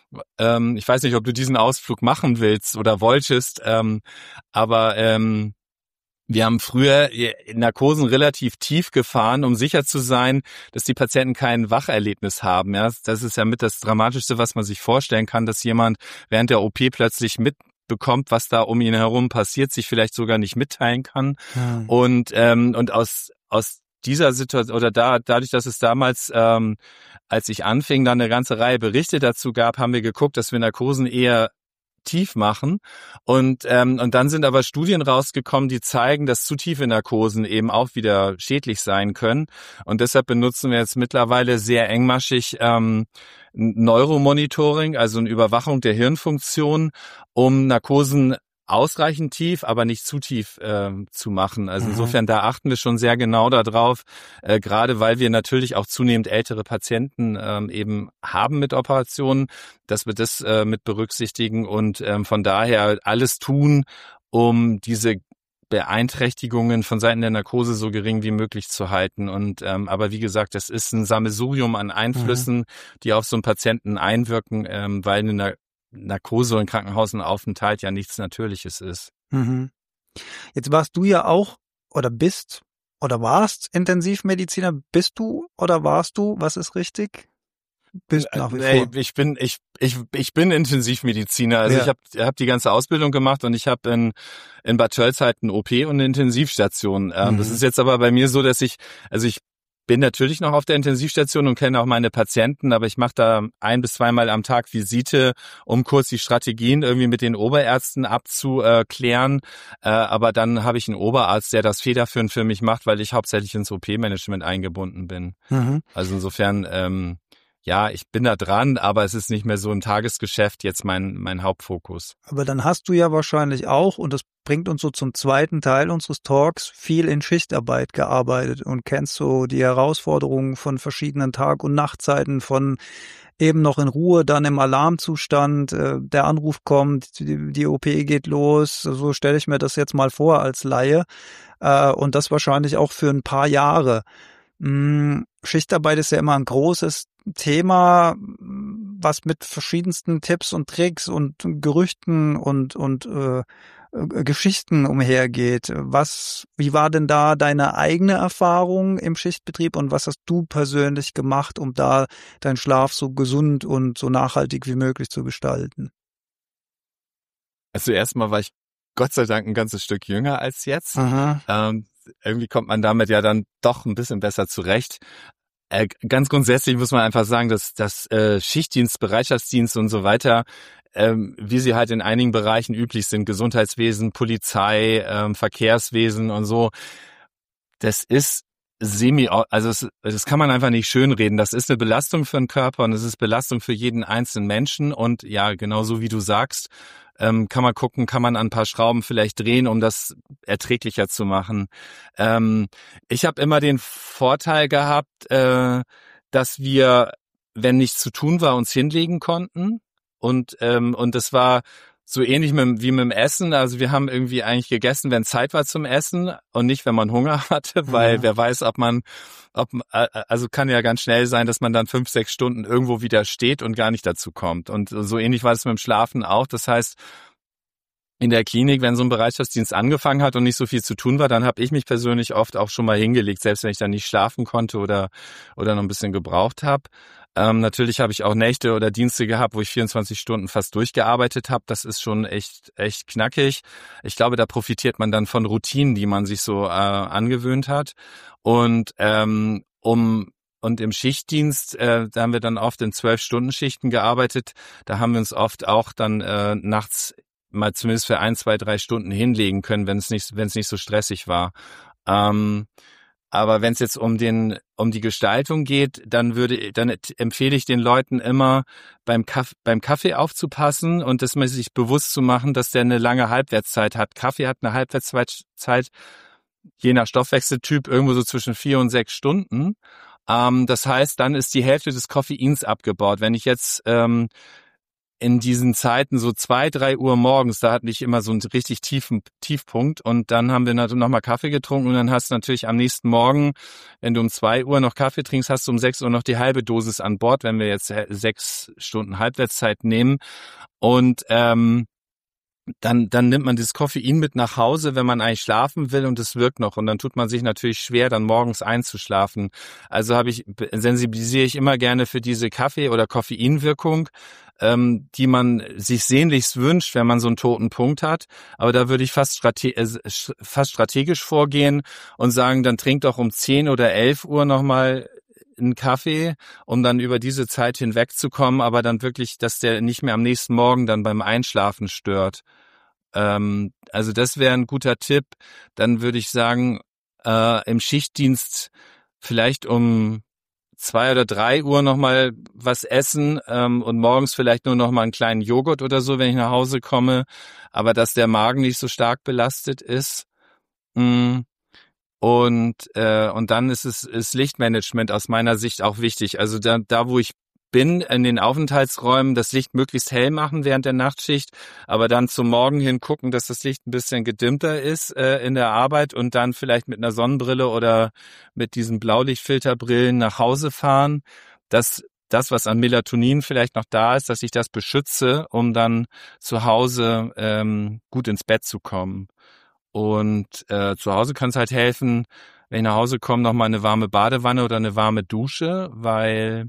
C: Ähm, ich weiß nicht, ob du diesen Ausflug machen willst oder wolltest, ähm, aber ähm, wir haben früher Narkosen relativ tief gefahren, um sicher zu sein, dass die Patienten kein Wacherlebnis haben. Ja, das ist ja mit das Dramatischste, was man sich vorstellen kann, dass jemand während der O P plötzlich mitbekommt, was da um ihn herum passiert, sich vielleicht sogar nicht mitteilen kann. Ja. Und ähm, und aus aus dieser Situation oder da dadurch, dass es damals, ähm, als ich anfing, dann eine ganze Reihe Berichte dazu gab, haben wir geguckt, dass wir Narkosen eher tief machen und ähm, und dann sind aber Studien rausgekommen, die zeigen, dass zu tiefe Narkosen eben auch wieder schädlich sein können und deshalb benutzen wir jetzt mittlerweile sehr engmaschig ähm, Neuromonitoring, also eine Überwachung der Hirnfunktion, um Narkosen ausreichend tief, aber nicht zu tief äh, zu machen. Also insofern, da achten wir schon sehr genau darauf, äh, gerade weil wir natürlich auch zunehmend ältere Patienten ähm, eben haben mit Operationen, dass wir das äh, mit berücksichtigen und ähm, von daher alles tun, um diese Beeinträchtigungen von Seiten der Narkose so gering wie möglich zu halten. Und ähm, aber wie gesagt, das ist ein Sammelsurium an Einflüssen, mhm. die auf so einen Patienten einwirken, ähm, weil eine Narkose und Krankenhausaufenthalt ja nichts Natürliches ist.
B: Mhm. Jetzt warst du ja auch oder bist oder warst Intensivmediziner. Bist du oder warst du? Was ist richtig? Bist nach wie
C: nee,
B: vor.
C: ich bin ich ich ich bin Intensivmediziner. Also
B: Ja.
C: ich habe hab die ganze Ausbildung gemacht und ich habe in in Bad Tölz halt eine O P und eine Intensivstation. Ähm,
B: Mhm.
C: Das ist jetzt aber bei mir so, dass ich also ich bin natürlich noch auf der Intensivstation und kenne auch meine Patienten, aber ich mache da ein bis zweimal am Tag Visite, um kurz die Strategien irgendwie mit den Oberärzten abzuklären. Äh, aber dann habe ich einen Oberarzt, der das federführend für mich macht, weil ich hauptsächlich ins O P-Management eingebunden bin.
B: Mhm.
C: Also insofern, ähm, ja, ich bin da dran, aber es ist nicht mehr so im Tagesgeschäft jetzt mein mein Hauptfokus.
B: Aber dann hast du ja wahrscheinlich auch, und das bringt uns so zum zweiten Teil unseres Talks, viel in Schichtarbeit gearbeitet und kennst so die Herausforderungen von verschiedenen Tag- und Nachtzeiten, von eben noch in Ruhe, dann im Alarmzustand, äh, der Anruf kommt, die, die O P geht los, so stelle ich mir das jetzt mal vor als Laie, äh, und das wahrscheinlich auch für ein paar Jahre. Hm, Schichtarbeit ist ja immer ein großes Thema, was mit verschiedensten Tipps und Tricks und Gerüchten und und äh, äh, Geschichten umhergeht. Was, wie war denn da deine eigene Erfahrung im Schichtbetrieb und was hast du persönlich gemacht, um da deinen Schlaf so gesund und so nachhaltig wie möglich zu gestalten?
C: Also erstmal war ich Gott sei Dank ein ganzes Stück jünger als jetzt.
B: Aha.
C: Ähm, irgendwie kommt man damit ja dann doch ein bisschen besser zurecht. Äh, ganz grundsätzlich muss man einfach sagen, dass das äh, Schichtdienst, Bereitschaftsdienst und so weiter, ähm, wie sie halt in einigen Bereichen üblich sind, Gesundheitswesen, Polizei, ähm, Verkehrswesen und so, das ist semi, also es, das kann man einfach nicht schönreden. Das ist eine Belastung für den Körper und es ist Belastung für jeden einzelnen Menschen und ja, genauso wie du sagst, ähm, kann man gucken, kann man an ein paar Schrauben vielleicht drehen, um das erträglicher zu machen. Ähm, ich habe immer den Vorteil gehabt, äh, dass wir, wenn nichts zu tun war, uns hinlegen konnten und ähm, und das war so ähnlich mit, wie mit dem Essen. Also wir haben irgendwie eigentlich gegessen, wenn Zeit war zum Essen und nicht, wenn man Hunger hatte, weil
B: Ja.
C: wer weiß, ob man, ob also kann ja ganz schnell sein, dass man dann fünf, sechs Stunden irgendwo wieder steht und gar nicht dazu kommt. Und so ähnlich war es mit dem Schlafen auch. Das heißt, in der Klinik, wenn so ein Bereitschaftsdienst angefangen hat und nicht so viel zu tun war, dann habe ich mich persönlich oft auch schon mal hingelegt, selbst wenn ich dann nicht schlafen konnte oder oder noch ein bisschen gebraucht habe. Ähm, natürlich habe ich auch Nächte oder Dienste gehabt, wo ich vierundzwanzig Stunden fast durchgearbeitet habe. Das ist schon echt echt knackig. Ich glaube, da profitiert man dann von Routinen, die man sich so äh, angewöhnt hat. Und ähm, um und im Schichtdienst, äh, da haben wir dann oft in zwölf-Stunden-Schichten gearbeitet. Da haben wir uns oft auch dann äh, nachts mal zumindest für ein, zwei, drei Stunden hinlegen können, wenn es nicht, wenn es nicht so stressig war. Ähm, aber wenn es jetzt um den, um die Gestaltung geht, dann würde, dann empfehle ich den Leuten immer beim Kaffee, beim Kaffee aufzupassen und das mal sich bewusst zu machen, dass der eine lange Halbwertszeit hat. Kaffee hat eine Halbwertszeit, je nach Stoffwechseltyp, irgendwo so zwischen vier und sechs Stunden. Ähm, das heißt, dann ist die Hälfte des Koffeins abgebaut. Wenn ich jetzt ähm, in diesen Zeiten so zwei, drei Uhr morgens, da hatte ich immer so einen richtig tiefen Tiefpunkt und dann haben wir noch mal Kaffee getrunken und dann hast du natürlich am nächsten Morgen, wenn du um zwei Uhr noch Kaffee trinkst, hast du um sechs Uhr noch die halbe Dosis an Bord, wenn wir jetzt sechs Stunden Halbwertszeit nehmen und ähm, dann dann nimmt man das Koffein mit nach Hause, wenn man eigentlich schlafen will und es wirkt noch und dann tut man sich natürlich schwer, dann morgens einzuschlafen. Also habe ich sensibilisiere ich immer gerne für diese Kaffee- oder Koffeinwirkung, ähm, die man sich sehnlichst wünscht, wenn man so einen toten Punkt hat. Aber da würde ich fast, strate- äh, fast strategisch vorgehen und sagen, dann trink doch um zehn oder elf Uhr nochmal einen Kaffee, um dann über diese Zeit hinwegzukommen, aber dann wirklich, dass der nicht mehr am nächsten Morgen dann beim Einschlafen stört. Ähm, also das wäre ein guter Tipp. Dann würde ich sagen, äh, im Schichtdienst vielleicht um zwei oder drei Uhr nochmal was essen ähm, und morgens vielleicht nur nochmal einen kleinen Joghurt oder so, wenn ich nach Hause komme, aber dass der Magen nicht so stark belastet ist. Mm. Und äh, und dann ist es ist Lichtmanagement aus meiner Sicht auch wichtig. Also da da wo ich bin in den Aufenthaltsräumen, das Licht möglichst hell machen während der Nachtschicht, aber dann zum Morgen hin gucken, dass das Licht ein bisschen gedimmter ist äh, in der Arbeit und dann vielleicht mit einer Sonnenbrille oder mit diesen Blaulichtfilterbrillen nach Hause fahren. Das das, was an Melatonin vielleicht noch da ist, dass ich das beschütze, um dann zu Hause ähm, gut ins Bett zu kommen. Und äh, zu Hause kann es halt helfen, wenn ich nach Hause komme, nochmal eine warme Badewanne oder eine warme Dusche, weil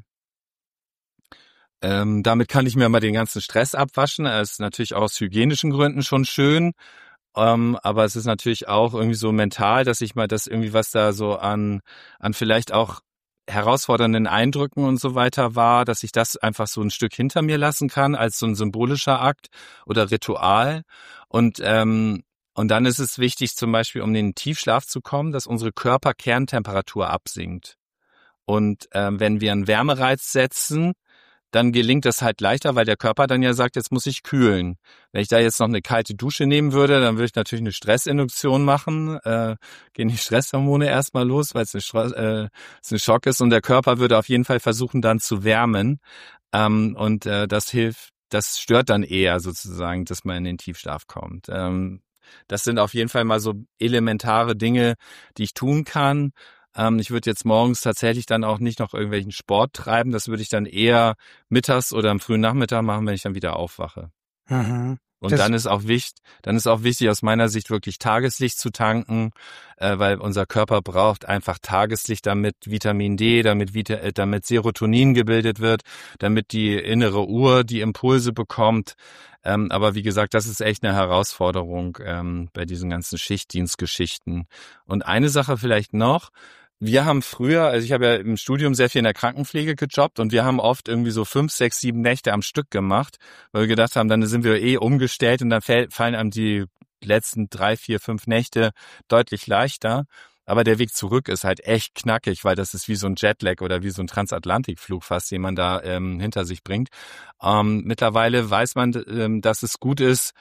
C: ähm, damit kann ich mir mal den ganzen Stress abwaschen. Es ist natürlich auch aus hygienischen Gründen schon schön, ähm, aber es ist natürlich auch irgendwie so mental, dass ich mal das irgendwie, was da so an an vielleicht auch herausfordernden Eindrücken und so weiter war, dass ich das einfach so ein Stück hinter mir lassen kann als so ein symbolischer Akt oder Ritual. Und ähm, und dann ist es wichtig, zum Beispiel, um in den Tiefschlaf zu kommen, dass unsere Körperkerntemperatur absinkt. Und ähm, wenn wir einen Wärmereiz setzen, dann gelingt das halt leichter, weil der Körper dann ja sagt, jetzt muss ich kühlen. Wenn ich da jetzt noch eine kalte Dusche nehmen würde, dann würde ich natürlich eine Stressinduktion machen, äh, gehen die Stresshormone erstmal los, weil es ein, Stro- äh, es ein Schock ist und der Körper würde auf jeden Fall versuchen, dann zu wärmen. Ähm, und äh, das hilft, das stört dann eher sozusagen, dass man in den Tiefschlaf kommt. Ähm, das sind auf jeden Fall mal so elementare Dinge, die ich tun kann. Ich würde jetzt morgens tatsächlich dann auch nicht noch irgendwelchen Sport treiben. Das würde ich dann eher mittags oder am frühen Nachmittag machen, wenn ich dann wieder aufwache.
B: Mhm.
C: Und
B: Das-
C: dann ist auch wichtig, dann ist auch wichtig aus meiner Sicht wirklich Tageslicht zu tanken, äh, weil unser Körper braucht einfach Tageslicht, damit Vitamin D, damit Vita, äh, damit Serotonin gebildet wird, damit die innere Uhr die Impulse bekommt. Ähm, aber wie gesagt, das ist echt eine Herausforderung ähm, bei diesen ganzen Schichtdienstgeschichten. Und eine Sache vielleicht noch. Wir haben früher, also ich habe ja im Studium sehr viel in der Krankenpflege gejobbt und wir haben oft irgendwie so fünf, sechs, sieben Nächte am Stück gemacht, weil wir gedacht haben, dann sind wir eh umgestellt und dann fallen einem die letzten drei, vier, fünf Nächte deutlich leichter. Aber der Weg zurück ist halt echt knackig, weil das ist wie so ein Jetlag oder wie so ein Transatlantikflug fast, den man da ähm, hinter sich bringt. Ähm, mittlerweile weiß man, ähm, dass es gut ist,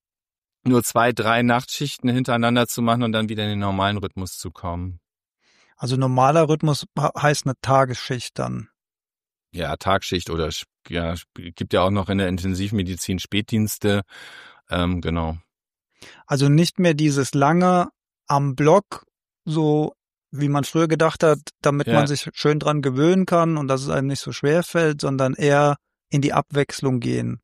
C: nur zwei, drei Nachtschichten hintereinander zu machen und dann wieder in den normalen Rhythmus zu kommen.
B: Also normaler Rhythmus heißt eine Tagesschicht dann.
C: Ja, Tagschicht oder ja, gibt ja auch noch in der Intensivmedizin Spätdienste, ähm, genau.
B: Also nicht mehr dieses lange am Block, so wie man früher gedacht hat, damit
C: Ja.
B: man sich schön dran gewöhnen kann und dass es einem nicht so schwer fällt, sondern eher in die Abwechslung gehen.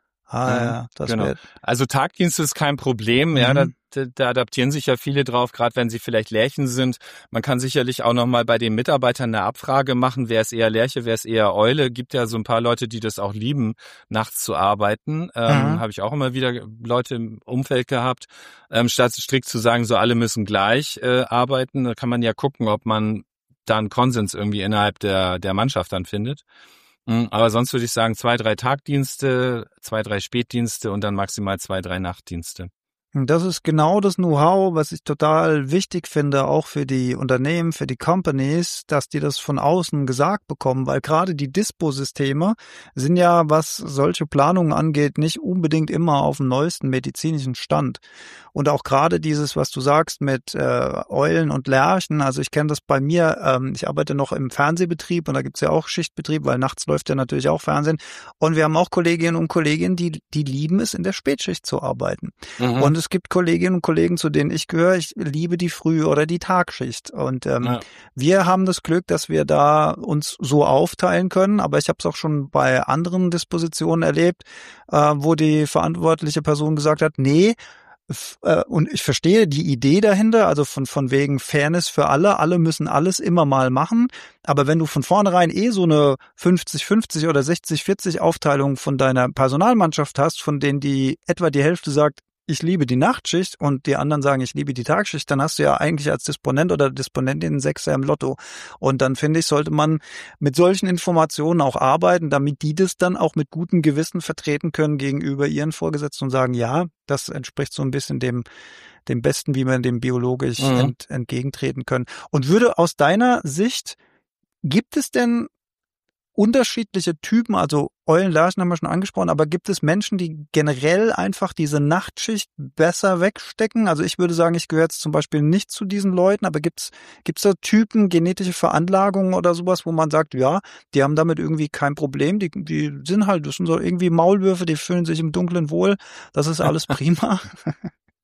B: Ah
C: Mhm,
B: ja, das
C: genau.
B: wäre.
C: Also Tagdienst ist kein Problem,
B: Mhm.
C: ja, da, da adaptieren sich ja viele drauf, gerade wenn sie vielleicht Lerchen sind. Man kann sicherlich auch nochmal bei den Mitarbeitern eine Abfrage machen, wer ist eher Lerche, wer ist eher Eule. Gibt ja so ein paar Leute, die das auch lieben, nachts zu arbeiten. Ähm,
B: Mhm.
C: Habe ich auch immer wieder Leute im Umfeld gehabt. Ähm, statt strikt zu sagen, so alle müssen gleich äh, arbeiten, da kann man ja gucken, ob man da einen Konsens irgendwie innerhalb der, der Mannschaft dann findet. Aber sonst würde ich sagen, zwei, drei Tagdienste, zwei, drei Spätdienste und dann maximal zwei, drei Nachtdienste.
B: Und das ist genau das Know-how, was ich total wichtig finde, auch für die Unternehmen, für die Companies, dass die das von außen gesagt bekommen, weil gerade die Disposysteme sind ja, was solche Planungen angeht, nicht unbedingt immer auf dem neuesten medizinischen Stand. Und auch gerade dieses, was du sagst mit äh, Eulen und Lerchen, also ich kenne das bei mir, ähm, ich arbeite noch im Fernsehbetrieb und da gibt's ja auch Schichtbetrieb, weil nachts läuft ja natürlich auch Fernsehen. Und wir haben auch Kolleginnen und Kollegen, die die lieben es, in der Spätschicht zu arbeiten.
C: Mhm.
B: Und es gibt Kolleginnen und Kollegen, zu denen ich gehöre, ich liebe die Früh- oder die Tagschicht. Und ähm,
C: Ja.
B: wir haben das Glück, dass wir da uns so aufteilen können. Aber ich habe es auch schon bei anderen Dispositionen erlebt, äh, wo die verantwortliche Person gesagt hat, nee, f- äh, und ich verstehe die Idee dahinter, also von, von wegen Fairness für alle. Alle müssen alles immer mal machen. Aber wenn du von vornherein eh so eine fünfzig fünfzig oder sechzig vierzig Aufteilung von deiner Personalmannschaft hast, von denen die etwa die Hälfte sagt, ich liebe die Nachtschicht und die anderen sagen, ich liebe die Tagschicht, dann hast du ja eigentlich als Disponent oder Disponentin einen Sechser im Lotto. Und dann finde ich, sollte man mit solchen Informationen auch arbeiten, damit die das dann auch mit gutem Gewissen vertreten können gegenüber ihren Vorgesetzten und sagen, ja, das entspricht so ein bisschen dem, dem Besten, wie wir dem biologisch
C: Mhm.
B: ent, entgegentreten können. Und würde aus deiner Sicht, gibt es denn unterschiedliche Typen, also Eulen, Lerchen haben wir schon angesprochen, aber gibt es Menschen, die generell einfach diese Nachtschicht besser wegstecken? Also ich würde sagen, ich gehöre jetzt zum Beispiel nicht zu diesen Leuten, aber gibt's gibt's da Typen, genetische Veranlagungen oder sowas, wo man sagt, ja, die haben damit irgendwie kein Problem, die, die sind halt, das sind so irgendwie Maulwürfe, die fühlen sich im Dunkeln wohl, das ist alles prima.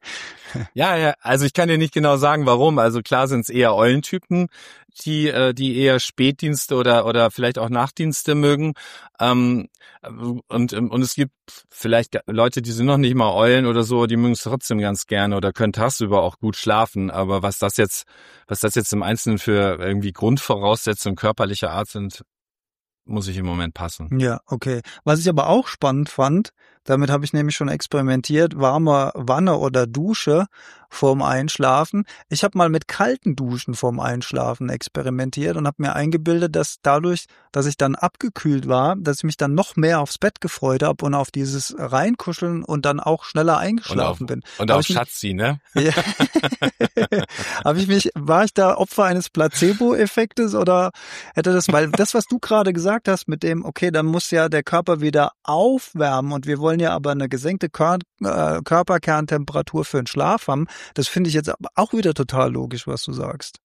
C: Ja, ja, also ich kann dir nicht genau sagen, warum. Also klar sind es eher Eulentypen, die äh, die eher Spätdienste oder oder vielleicht auch Nachtdienste mögen. Ähm, und und es gibt vielleicht Leute, die sind noch nicht mal Eulen oder so, die mögen es trotzdem ganz gerne oder können tagsüber auch gut schlafen. Aber was das jetzt, was das jetzt im Einzelnen für irgendwie Grundvoraussetzungen körperlicher Art sind, muss ich im Moment passen.
B: Ja, okay. Was ich aber auch spannend fand, damit habe ich nämlich schon experimentiert, warme Wanne oder Dusche vorm Einschlafen. Ich habe mal mit kalten Duschen vorm Einschlafen experimentiert und habe mir eingebildet, dass dadurch, dass ich dann abgekühlt war, dass ich mich dann noch mehr aufs Bett gefreut habe und auf dieses Reinkuscheln und dann auch schneller eingeschlafen
C: und auf,
B: bin.
C: Und
B: hab
C: auf Schatzi, ne?
B: Ja. Habe ich mich, war ich da Opfer eines Placebo-Effektes oder hätte das, weil das, was du gerade gesagt hast mit dem, okay, dann muss ja der Körper wieder aufwärmen und wir wollen ja aber eine gesenkte Kör- äh, Körperkerntemperatur für den Schlaf haben, das finde ich jetzt aber auch wieder total logisch, was du sagst.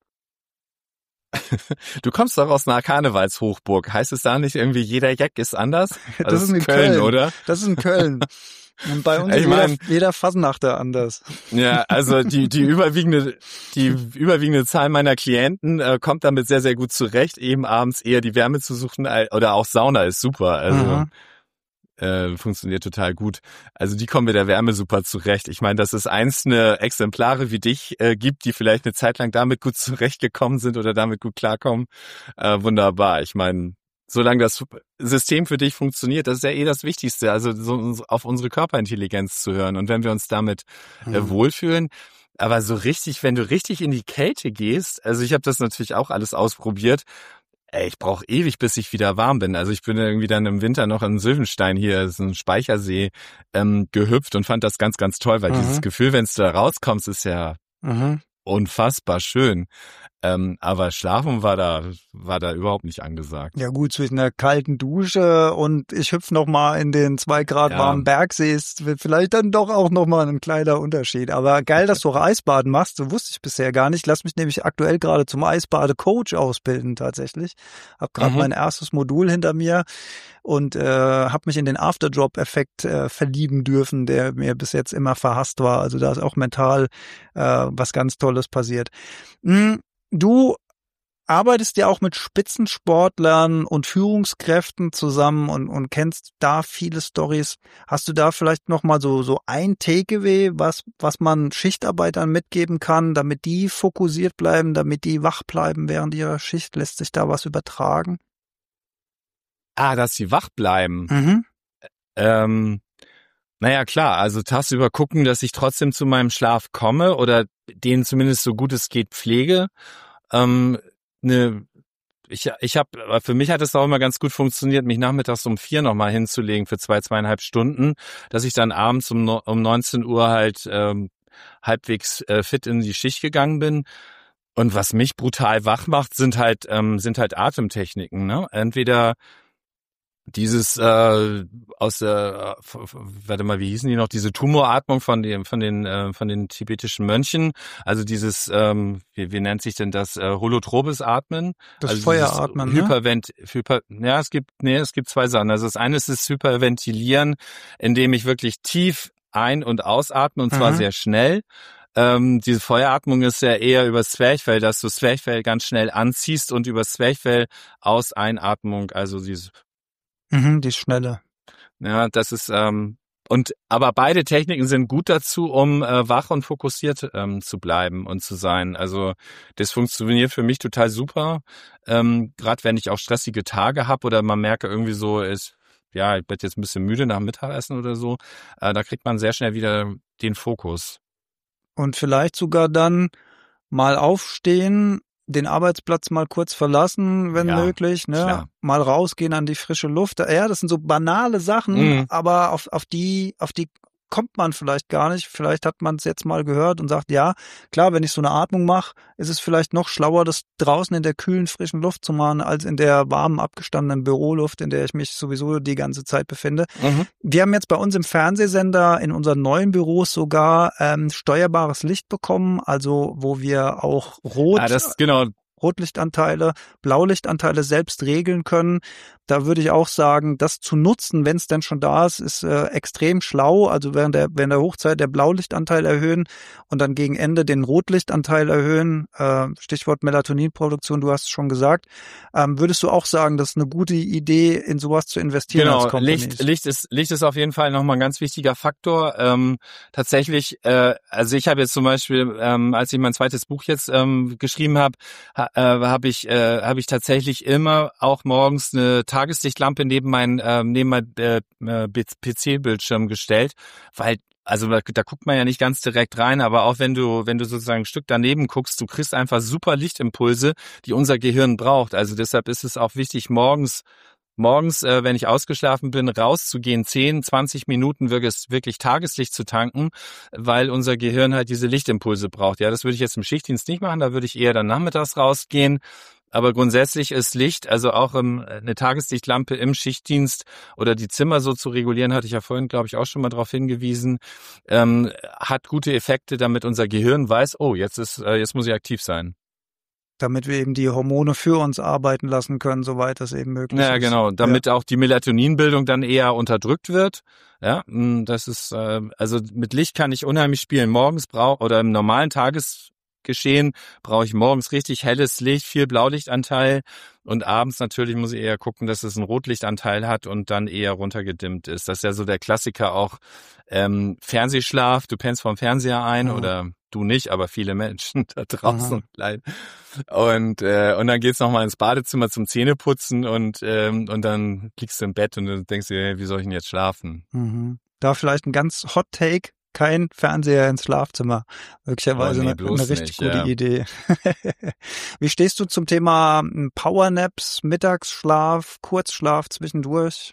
C: Du kommst doch aus einer Karnevalshochburg. Heißt es da nicht irgendwie, jeder Jack ist anders? Also
B: Das ist in
C: Köln,
B: Köln,
C: oder?
B: Das ist in Köln. Und bei uns
C: Ich
B: ist
C: mein,
B: jeder, jeder Fasnachter anders.
C: Ja, also die die überwiegende die überwiegende Zahl meiner Klienten äh, kommt damit sehr sehr gut zurecht, eben abends eher die Wärme zu suchen oder auch Sauna ist super. Also
B: Mhm.
C: äh, funktioniert total gut. Also die kommen mit der Wärme super zurecht. Ich meine, dass es einzelne Exemplare wie dich äh, gibt, die vielleicht eine Zeit lang damit gut zurechtgekommen sind oder damit gut klarkommen, äh, wunderbar. Ich meine, solange das System für dich funktioniert, das ist ja eh das Wichtigste, also so auf unsere Körperintelligenz zu hören. Und wenn wir uns damit äh,
B: Mhm.
C: wohlfühlen, aber so richtig, wenn du richtig in die Kälte gehst, also ich habe das natürlich auch alles ausprobiert, ey, ich brauche ewig, bis ich wieder warm bin. Also ich bin irgendwie dann im Winter noch in Sylvenstein hier, das ist ein Speichersee, ähm, gehüpft und fand das ganz, ganz toll, weil
B: Mhm.
C: dieses Gefühl, wenn du da rauskommst, ist ja
B: Mhm.
C: unfassbar schön. Ähm, aber Schlafen war da, war da überhaupt nicht angesagt.
B: Ja gut, zwischen einer kalten Dusche und ich hüpfe noch mal in den zwei Grad
C: Ja.
B: warmen Bergsee ist vielleicht dann doch auch noch mal ein kleiner Unterschied. Aber geil, dass du auch Eisbaden machst. So wusste ich bisher gar nicht. Lass mich nämlich aktuell gerade zum Eisbade-Coach ausbilden tatsächlich. Hab gerade
C: Mhm.
B: mein erstes Modul hinter mir und äh, habe mich in den Afterdrop-Effekt äh, verlieben dürfen, der mir bis jetzt immer verhasst war. Also da ist auch mental äh, was ganz Tolles passiert. Hm, du arbeitest ja auch mit Spitzensportlern und Führungskräften zusammen und, und kennst da viele Stories. Hast du da vielleicht noch mal so so ein Takeaway, was was man Schichtarbeitern mitgeben kann, damit die fokussiert bleiben, damit die wach bleiben während ihrer Schicht? Lässt sich da was übertragen?
C: Ah, dass sie wach bleiben.
B: Mhm.
C: Ähm, naja, klar, also tagsüber gucken, dass ich trotzdem zu meinem Schlaf komme oder den zumindest so gut es geht pflege. Ähm, ne, ich ich habe, für mich hat es auch immer ganz gut funktioniert, mich nachmittags um vier nochmal hinzulegen für zwei, zweieinhalb Stunden, dass ich dann abends um, um neunzehn Uhr halt ähm, halbwegs äh, fit in die Schicht gegangen bin. Und was mich brutal wach macht, sind halt ähm, sind halt Atemtechniken. Ne? Entweder dieses äh, aus der, äh, warte mal, wie hießen die noch? Diese Tumoratmung von den von den äh, von den tibetischen Mönchen. Also dieses, ähm, wie, wie nennt sich denn das? Äh, holotropes Atmen.
B: Das
C: Also
B: Feueratmen, ne?
C: Hypervent, Hyper, ja, es gibt, nee, es gibt zwei Sachen. Also das eine ist das Hyperventilieren, indem ich wirklich tief ein- und ausatme und zwar
B: Mhm.
C: sehr schnell. Ähm, diese Feueratmung ist ja eher übers Zwerchfell, dass du das Zwerchfell ganz schnell anziehst und übers Zwerchfell aus Einatmung, also dieses,
B: Mhm, die Schnelle.
C: ja, das ist, ähm, und, aber beide Techniken sind gut dazu, um äh, wach und fokussiert ähm, zu bleiben und zu sein. Also das funktioniert für mich total super, ähm, gerade wenn ich auch stressige Tage habe oder man merke irgendwie so, ist, ja, ich bin jetzt ein bisschen müde nach dem Mittagessen oder so, äh, da kriegt man sehr schnell wieder den Fokus.
B: Und vielleicht sogar dann mal aufstehen, den Arbeitsplatz mal kurz verlassen, wenn
C: Ja,
B: möglich, ne?
C: klar.
B: Mal rausgehen an die frische Luft. Ja, das sind so banale Sachen,
C: Mhm.
B: aber auf, auf die, auf die kommt man vielleicht gar nicht. Vielleicht hat man es jetzt mal gehört und sagt, ja, klar, wenn ich so eine Atmung mache, ist es vielleicht noch schlauer, das draußen in der kühlen, frischen Luft zu machen, als in der warmen, abgestandenen Büroluft, in der ich mich sowieso die ganze Zeit befinde.
C: Mhm.
B: Wir haben jetzt bei uns im Fernsehsender in unseren neuen Büros sogar ähm, steuerbares Licht bekommen, also wo wir auch rot,
C: Ah, das, genau,
B: Rotlichtanteile, Blaulichtanteile selbst regeln können. da würde ich auch sagen, das zu nutzen, wenn es denn schon da ist, ist äh, extrem schlau. Also während der, während der Hochzeit der Blaulichtanteil erhöhen und dann gegen Ende den Rotlichtanteil erhöhen. Äh, Stichwort Melatoninproduktion, du hast es schon gesagt. Ähm, würdest du auch sagen, das ist eine gute Idee, in sowas zu investieren
C: genau,
B: als Company?
C: Licht, Licht ist, Licht ist auf jeden Fall nochmal ein ganz wichtiger Faktor. Ähm, tatsächlich, äh, also ich habe jetzt zum Beispiel, ähm, als ich mein zweites Buch jetzt ähm, geschrieben habe, ha, äh, habe ich, äh, habe ich tatsächlich immer auch morgens eine Tageslichtlampe neben mein, äh, neben mein äh, P C-Bildschirm gestellt, weil also da, da guckt man ja nicht ganz direkt rein, aber auch wenn du, wenn du sozusagen ein Stück daneben guckst, du kriegst einfach super Lichtimpulse, die unser Gehirn braucht. Also deshalb ist es auch wichtig, morgens Morgens, äh, wenn ich ausgeschlafen bin, rauszugehen, zehn, zwanzig Minuten wirklich, wirklich Tageslicht zu tanken, weil unser Gehirn halt diese Lichtimpulse braucht. Ja, das würde ich jetzt im Schichtdienst nicht machen, da würde ich eher dann nachmittags rausgehen. Aber grundsätzlich ist Licht, also auch ähm, eine Tageslichtlampe im Schichtdienst oder die Zimmer so zu regulieren, hatte ich ja vorhin, glaube ich, auch schon mal darauf hingewiesen, ähm, hat gute Effekte, damit unser Gehirn weiß, oh, jetzt ist, äh, jetzt muss ich aktiv sein.
B: Damit wir eben die Hormone für uns arbeiten lassen können, soweit das eben möglich
C: ja,
B: ist.
C: Ja, genau. Damit ja. auch die Melatoninbildung dann eher unterdrückt wird. Ja, das ist, äh, also mit Licht kann ich unheimlich spielen. Morgens brauche oder im normalen Tagesgeschehen brauche ich morgens richtig helles Licht, viel Blaulichtanteil und abends natürlich muss ich eher gucken, dass es einen Rotlichtanteil hat und dann eher runtergedimmt ist. Das ist ja so der Klassiker auch ähm, Fernsehschlaf. Du pennst vom Fernseher ein ja. oder du nicht, aber viele Menschen da draußen. Und äh, und dann geht's nochmal ins Badezimmer zum Zähneputzen und ähm, und dann liegst du im Bett und du denkst dir, hey, wie soll ich denn jetzt schlafen?
B: Mhm. Da vielleicht ein ganz Hot Take, kein Fernseher ins Schlafzimmer. Möglicherweise oh, nee, eine, eine richtig nicht, gute ja. Idee. Wie stehst du zum Thema Powernaps, Mittagsschlaf, Kurzschlaf zwischendurch?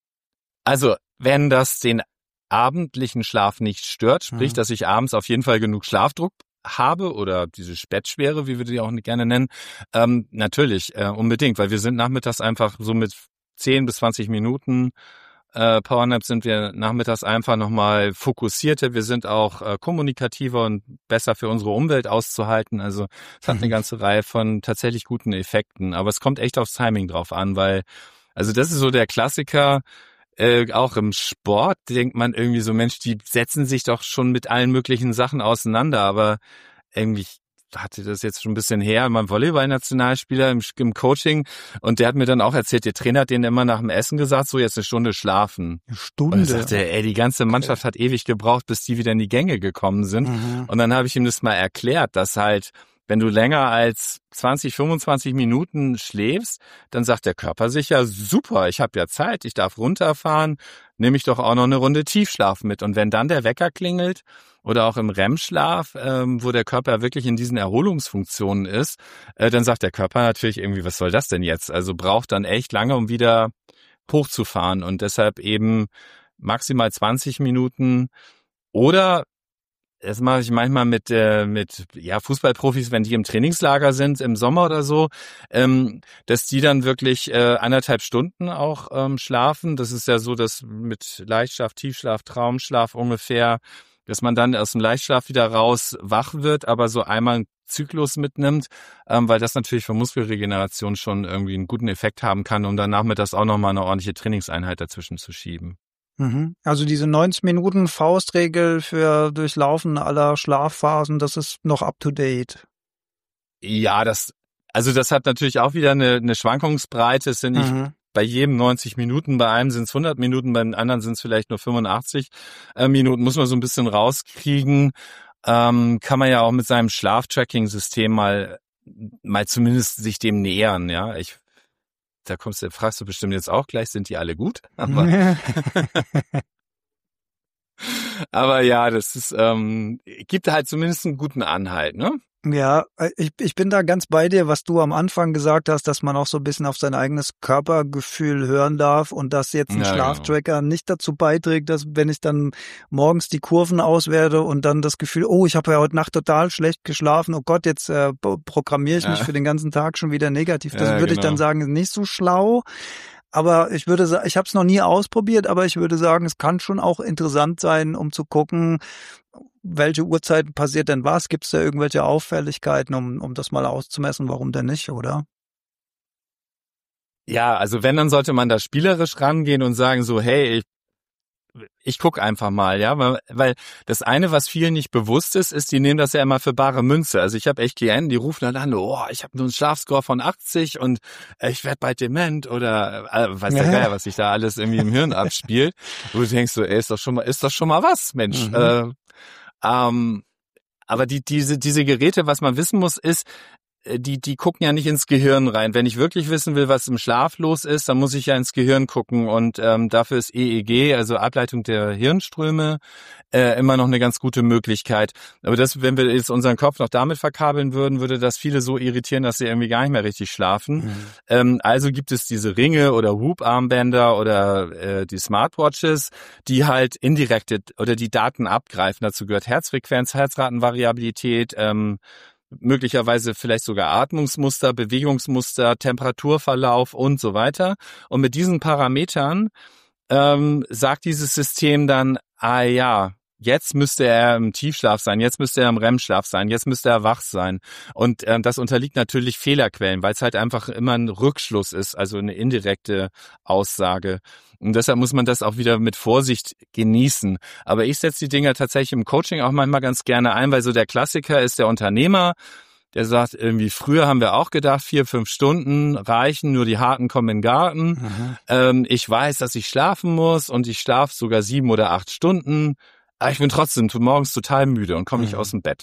C: Also, wenn das den abendlichen Schlaf nicht stört, sprich, mhm. dass ich abends auf jeden Fall genug Schlafdruck habe oder diese Bettschwere, wie wir die auch gerne nennen, ähm, natürlich, äh, unbedingt, weil wir sind nachmittags einfach so mit zehn bis zwanzig Minuten äh, Powernap sind wir nachmittags einfach nochmal fokussierter, wir sind auch äh, kommunikativer und besser für unsere Umwelt auszuhalten, also es hat mhm. eine ganze Reihe von tatsächlich guten Effekten, aber es kommt echt aufs Timing drauf an, weil, also das ist so der Klassiker. Äh, auch im Sport denkt man irgendwie so, Mensch, die setzen sich doch schon mit allen möglichen Sachen auseinander, aber irgendwie hatte das jetzt schon ein bisschen her, mein Volleyball-Nationalspieler im, im Coaching und der hat mir dann auch erzählt, der Trainer hat denen immer nach dem Essen gesagt, so jetzt eine Stunde schlafen.
B: Eine Stunde?
C: Und er sagte, ey, die ganze Mannschaft okay. hat ewig gebraucht, bis die wieder in die Gänge gekommen sind. Mhm. Und dann habe ich ihm das mal erklärt, dass halt wenn du länger als zwanzig, fünfundzwanzig Minuten schläfst, dann sagt der Körper sich ja, super, ich habe ja Zeit, ich darf runterfahren, nehme ich doch auch noch eine Runde Tiefschlaf mit. Und wenn dann der Wecker klingelt oder auch im R E M-Schlaf, ähm, wo der Körper wirklich in diesen Erholungsfunktionen ist, äh, dann sagt der Körper natürlich irgendwie, was soll das denn jetzt? Also braucht dann echt lange, um wieder hochzufahren. Und deshalb eben maximal zwanzig Minuten oder das mache ich manchmal mit äh, mit ja Fußballprofis, wenn die im Trainingslager sind im Sommer oder so, ähm, dass die dann wirklich äh, anderthalb Stunden auch ähm, schlafen. Das ist ja so, dass mit Leichtschlaf, Tiefschlaf, Traumschlaf ungefähr, dass man dann aus dem Leichtschlaf wieder raus wach wird, aber so einmal einen Zyklus mitnimmt, ähm, weil das natürlich für Muskelregeneration schon irgendwie einen guten Effekt haben kann, um dann nachmittags auch nochmal eine ordentliche Trainingseinheit dazwischen zu schieben.
B: Also diese neunzig Minuten Faustregel für Durchlaufen aller Schlafphasen, das ist noch up to date.
C: Ja, das, also das hat natürlich auch wieder eine, eine Schwankungsbreite. Es sind nicht mhm. bei jedem neunzig Minuten, bei einem sind es hundert Minuten, beim anderen sind es vielleicht nur fünfundachtzig äh, Minuten. Muss man so ein bisschen rauskriegen. Ähm, kann man ja auch mit seinem Schlaftracking-System mal, mal zumindest sich dem nähern. Ja, ich Da kommst du, fragst du bestimmt jetzt auch gleich, sind die alle gut? Aber, aber ja, das ist, ähm, gibt halt zumindest einen guten Anhalt, ne?
B: Ja, ich, ich bin da ganz bei dir, was du am Anfang gesagt hast, dass man auch so ein bisschen auf sein eigenes Körpergefühl hören darf und dass jetzt ein ja, Schlaftracker genau. nicht dazu beiträgt, dass wenn ich dann morgens die Kurven auswerte und dann das Gefühl, oh, ich habe ja heute Nacht total schlecht geschlafen, oh Gott, jetzt äh, programmiere ich mich ja. für den ganzen Tag schon wieder negativ. Das ja, würde genau. ich dann sagen, ist nicht so schlau. Aber ich würde sagen, ich habe es noch nie ausprobiert, aber ich würde sagen, es kann schon auch interessant sein, um zu gucken, welche Uhrzeiten passiert denn was? Gibt es da irgendwelche Auffälligkeiten, um, um das mal auszumessen? Warum denn nicht, oder?
C: Ja, also wenn, dann sollte man da spielerisch rangehen und sagen so, hey, ich Ich guck einfach mal, ja, weil, weil das eine, was vielen nicht bewusst ist, ist, die nehmen das ja immer für bare Münze. Also ich habe echt Klienten, die rufen dann an, oh, ich habe nur einen Schlafscore von achtzig und äh, ich werde bald dement oder äh, weiß der Geier, was sich da alles irgendwie im Hirn abspielt. Wo du denkst so, ey, ist doch schon mal, ist doch schon mal was, Mensch. Mhm. Äh, ähm, aber die diese diese Geräte, was man wissen muss, ist, die die gucken ja nicht ins Gehirn rein. Wenn ich wirklich wissen will, was im Schlaf los ist, dann muss ich ja ins Gehirn gucken und ähm, dafür ist E E G, also Ableitung der Hirnströme, äh, immer noch eine ganz gute Möglichkeit. Aber das, wenn wir jetzt unseren Kopf noch damit verkabeln würden, würde das viele so irritieren, dass sie irgendwie gar nicht mehr richtig schlafen. Mhm. Ähm, also gibt es diese Ringe oder Whoop-Armbänder oder äh, die Smartwatches, die halt indirekte oder die Daten abgreifen. Dazu gehört Herzfrequenz, Herzratenvariabilität, ähm, möglicherweise vielleicht sogar Atmungsmuster, Bewegungsmuster, Temperaturverlauf und so weiter. Und mit diesen Parametern ähm, sagt dieses System dann, ah ja, jetzt müsste er im Tiefschlaf sein, jetzt müsste er im R E M-Schlaf sein, jetzt müsste er wach sein. Und ähm, das unterliegt natürlich Fehlerquellen, weil es halt einfach immer ein Rückschluss ist, also eine indirekte Aussage. Und deshalb muss man das auch wieder mit Vorsicht genießen. Aber ich setze die Dinger tatsächlich im Coaching auch manchmal ganz gerne ein, weil so der Klassiker ist der Unternehmer, der sagt irgendwie, früher haben wir auch gedacht, vier, fünf Stunden reichen, nur die Harten kommen in den Garten. Mhm. Ähm, ich weiß, dass ich schlafen muss und ich schlafe sogar sieben oder acht Stunden. Aber ich bin trotzdem morgens total müde und komme nicht mhm. aus dem Bett.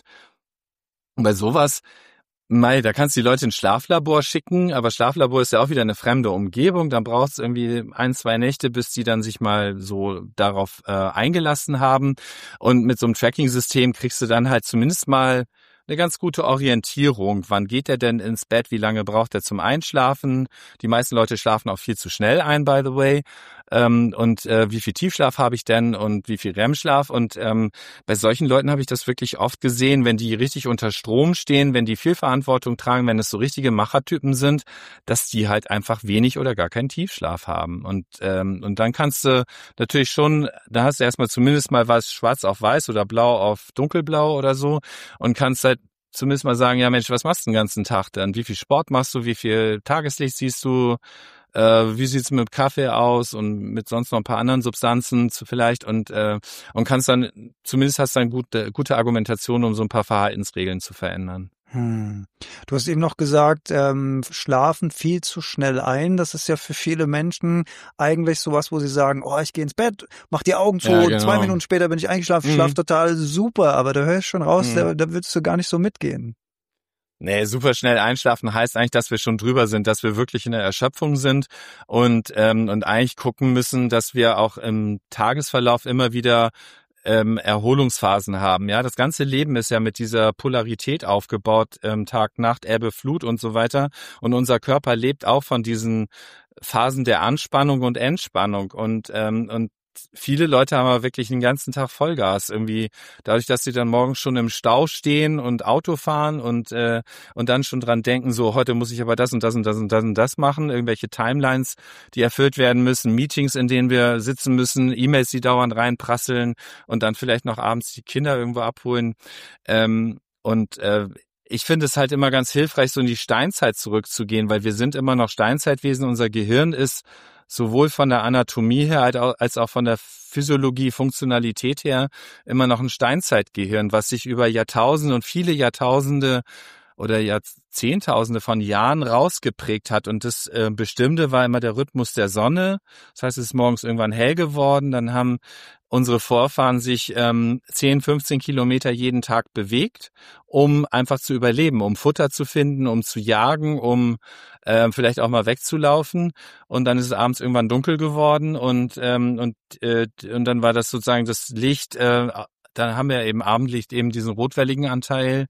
C: Und bei sowas, mei, da kannst du die Leute ins Schlaflabor schicken, aber Schlaflabor ist ja auch wieder eine fremde Umgebung. Dann braucht es irgendwie ein, zwei Nächte, bis die dann sich mal so darauf äh, eingelassen haben. Und mit so einem Tracking-System kriegst du dann halt zumindest mal eine ganz gute Orientierung. Wann geht er denn ins Bett? Wie lange braucht er zum Einschlafen? Die meisten Leute schlafen auch viel zu schnell ein, by the way. Ähm, und äh, wie viel Tiefschlaf habe ich denn und wie viel R E M-Schlaf? Und ähm, bei solchen Leuten habe ich das wirklich oft gesehen, wenn die richtig unter Strom stehen, wenn die viel Verantwortung tragen, wenn es so richtige Machertypen sind, dass die halt einfach wenig oder gar keinen Tiefschlaf haben. Und ähm, und dann kannst du natürlich schon, da hast du erstmal zumindest mal was schwarz auf weiß oder blau auf dunkelblau oder so und kannst halt zumindest mal sagen, ja Mensch, was machst du den ganzen Tag dann? Wie viel Sport machst du? Wie viel Tageslicht siehst du? Äh, wie sieht's mit Kaffee aus und mit sonst noch ein paar anderen Substanzen zu vielleicht und äh, und kannst dann, zumindest hast du dann gute, gute Argumentation, um so ein paar Verhaltensregeln zu verändern.
B: Hm. Du hast eben noch gesagt, ähm, schlafen viel zu schnell ein. Das ist ja für viele Menschen eigentlich sowas, wo sie sagen, oh, ich gehe ins Bett, mach die Augen zu, ja, genau. zwei Minuten später bin ich eingeschlafen, mhm. schlaf total super, aber da hörst du schon raus, mhm. da, da würdest du gar nicht so mitgehen.
C: Nee, super schnell einschlafen heißt eigentlich, dass wir schon drüber sind, dass wir wirklich in der Erschöpfung sind und ähm, und eigentlich gucken müssen, dass wir auch im Tagesverlauf immer wieder ähm, Erholungsphasen haben. Ja, das ganze Leben ist ja mit dieser Polarität aufgebaut, ähm, Tag, Nacht, Ebbe, Flut und so weiter. Und unser Körper lebt auch von diesen Phasen der Anspannung und Entspannung und ähm, und viele Leute haben aber wirklich den ganzen Tag Vollgas irgendwie, dadurch, dass sie dann morgens schon im Stau stehen und Auto fahren und äh, und dann schon dran denken, so heute muss ich aber das und das und das und das und das machen, irgendwelche Timelines, die erfüllt werden müssen, Meetings, in denen wir sitzen müssen, E-Mails, die dauernd reinprasseln und dann vielleicht noch abends die Kinder irgendwo abholen ähm, und äh, ich finde es halt immer ganz hilfreich, so in die Steinzeit zurückzugehen, weil wir sind immer noch Steinzeitwesen, unser Gehirn ist sowohl von der Anatomie her als auch von der Physiologie, Funktionalität her immer noch ein Steinzeitgehirn, was sich über Jahrtausende und viele Jahrtausende oder Jahrzehntausende von Jahren rausgeprägt hat. Und das äh, Bestimmte war immer der Rhythmus der Sonne. Das heißt, es ist morgens irgendwann hell geworden. Dann haben unsere Vorfahren sich ähm, zehn, fünfzehn Kilometer jeden Tag bewegt, um einfach zu überleben, um Futter zu finden, um zu jagen, um äh, vielleicht auch mal wegzulaufen. Und dann ist es abends irgendwann dunkel geworden und ähm, und äh, und dann war das sozusagen das Licht. Äh, dann haben wir eben Abendlicht eben diesen rotwelligen Anteil,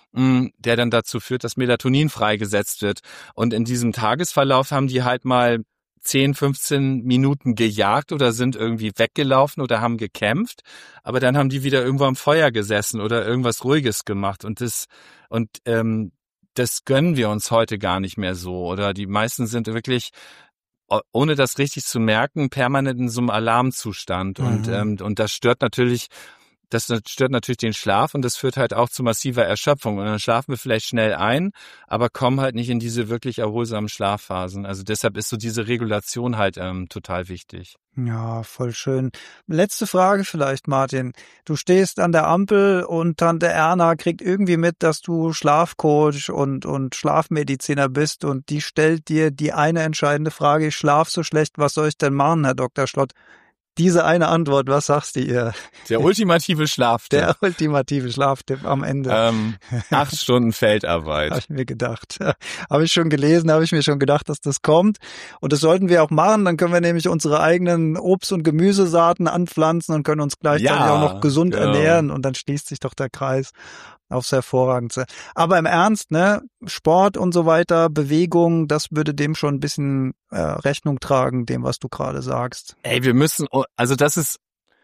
C: der dann dazu führt, dass Melatonin freigesetzt wird. Und in diesem Tagesverlauf haben die halt mal zehn, fünfzehn Minuten gejagt oder sind irgendwie weggelaufen oder haben gekämpft. Aber dann haben die wieder irgendwo am Feuer gesessen oder irgendwas Ruhiges gemacht. Und das, und, ähm, das gönnen wir uns heute gar nicht mehr so. Oder die meisten sind wirklich, ohne das richtig zu merken, permanent in so einem Alarmzustand. Mhm. Und, ähm, und das stört natürlich das stört natürlich den Schlaf und das führt halt auch zu massiver Erschöpfung. Und dann schlafen wir vielleicht schnell ein, aber kommen halt nicht in diese wirklich erholsamen Schlafphasen. Also deshalb ist so diese Regulation halt ähm, total wichtig.
B: Ja, voll schön. Letzte Frage vielleicht, Martin. Du stehst an der Ampel und Tante Erna kriegt irgendwie mit, dass du Schlafcoach und, und Schlafmediziner bist und die stellt dir die eine entscheidende Frage, ich schlaf so schlecht, was soll ich denn machen, Herr Doktor Schlott? Diese eine Antwort, was sagst du ihr?
C: Der ultimative Schlaftipp.
B: Der ultimative Schlaftipp am Ende.
C: Ähm, acht Stunden Feldarbeit.
B: Habe ich mir gedacht. Habe ich schon gelesen, habe ich mir schon gedacht, dass das kommt. Und das sollten wir auch machen. Dann können wir nämlich unsere eigenen Obst- und Gemüsesaaten anpflanzen und können uns gleichzeitig
C: ja,
B: auch noch gesund
C: genau.
B: ernähren. Und dann schließt sich doch der Kreis aufs Hervorragendste. Aber im Ernst, ne, Sport und so weiter, Bewegung, das würde dem schon ein bisschen äh, Rechnung tragen, dem, was du gerade sagst.
C: Ey, wir müssen, also das ist,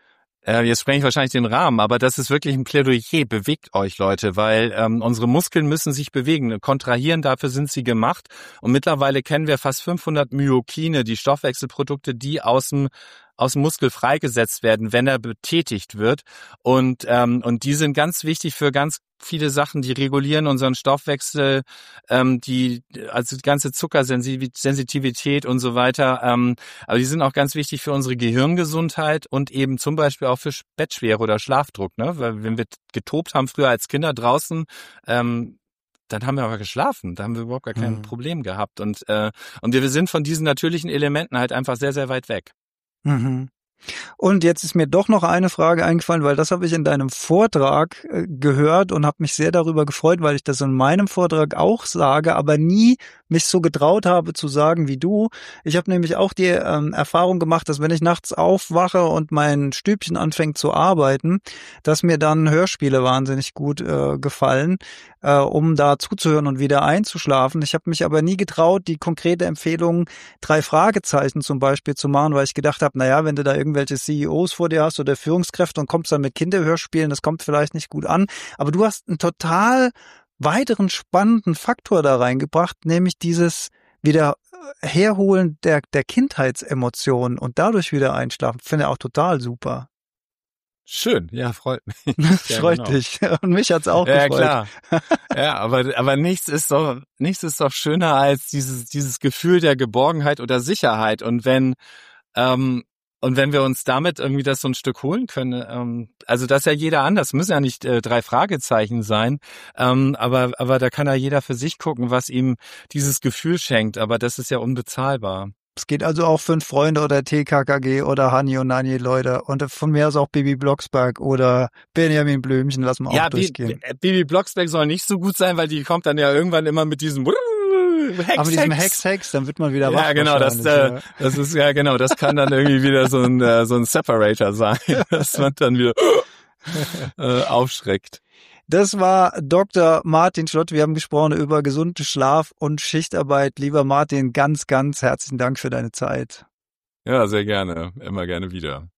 C: äh, jetzt sprenge ich wahrscheinlich den Rahmen, aber das ist wirklich ein Plädoyer. Bewegt euch, Leute, weil ähm, unsere Muskeln müssen sich bewegen. Kontrahieren, dafür sind sie gemacht. Und mittlerweile kennen wir fast fünfhundert Myokine, die Stoffwechselprodukte, die aus dem aus dem Muskel freigesetzt werden, wenn er betätigt wird. Und ähm, und die sind ganz wichtig für ganz viele Sachen, die regulieren unseren Stoffwechsel, ähm, die also die ganze Zuckersensitivität und so weiter. Ähm, aber die sind auch ganz wichtig für unsere Gehirngesundheit und eben zum Beispiel auch für Bettschwere oder Schlafdruck. Ne? Weil wenn wir getobt haben früher als Kinder draußen, ähm, dann haben wir aber geschlafen, da haben wir überhaupt gar kein mhm. Problem gehabt. Und äh, und wir sind von diesen natürlichen Elementen halt einfach sehr, sehr weit weg.
B: Mhm. Und jetzt ist mir doch noch eine Frage eingefallen, weil das habe ich in deinem Vortrag äh, gehört und habe mich sehr darüber gefreut, weil ich das in meinem Vortrag auch sage, aber nie mich so getraut habe zu sagen wie du. Ich habe nämlich auch die ähm, Erfahrung gemacht, dass wenn ich nachts aufwache und mein Stübchen anfängt zu arbeiten, dass mir dann Hörspiele wahnsinnig gut äh, gefallen, äh, um da zuzuhören und wieder einzuschlafen. Ich habe mich aber nie getraut, die konkrete Empfehlung, drei Fragezeichen zum Beispiel zu machen, weil ich gedacht habe, naja, wenn du da irgendwelche C E Os vor dir hast oder Führungskräfte und kommst dann mit Kinderhörspielen, das kommt vielleicht nicht gut an. Aber du hast einen total weiteren spannenden Faktor da reingebracht, nämlich dieses wieder Herholen der, der Kindheitsemotionen und dadurch wieder einschlafen. Finde ich auch total super.
C: Schön, ja, freut mich. Ja,
B: freut
C: genau.
B: dich. Und mich hat's auch
C: ja,
B: gefreut.
C: Ja, klar. Ja, aber, aber nichts ist doch, nichts ist doch schöner als dieses, dieses Gefühl der Geborgenheit oder Sicherheit. Und wenn, ähm, Und wenn wir uns damit irgendwie das so ein Stück holen können, ähm, also das ist ja jeder anders, müssen ja nicht äh, drei Fragezeichen sein, ähm, aber aber da kann ja jeder für sich gucken, was ihm dieses Gefühl schenkt, aber das ist ja unbezahlbar.
B: Es geht also auch Fünf Freunde oder T K K G oder Hani und Nani, Leute. Und von mir aus auch Bibi Blocksberg oder Benjamin Blümchen, lassen wir auch
C: ja,
B: durchgehen.
C: Ja, Bibi Blocksberg soll nicht so gut sein, weil die kommt dann ja irgendwann immer mit diesem Hex,
B: aber mit diesem
C: Hex.
B: Hex, Hex, dann wird man wieder wach.
C: Ja, genau, das, äh, das ist, ja, genau, das kann dann irgendwie wieder so ein, äh, so ein Separator sein, dass man dann wieder äh, aufschreckt.
B: Das war Doktor Martin Schlott. Wir haben gesprochen über gesunden Schlaf und Schichtarbeit. Lieber Martin, ganz, ganz herzlichen Dank für deine Zeit.
C: Ja, sehr gerne. Immer gerne wieder.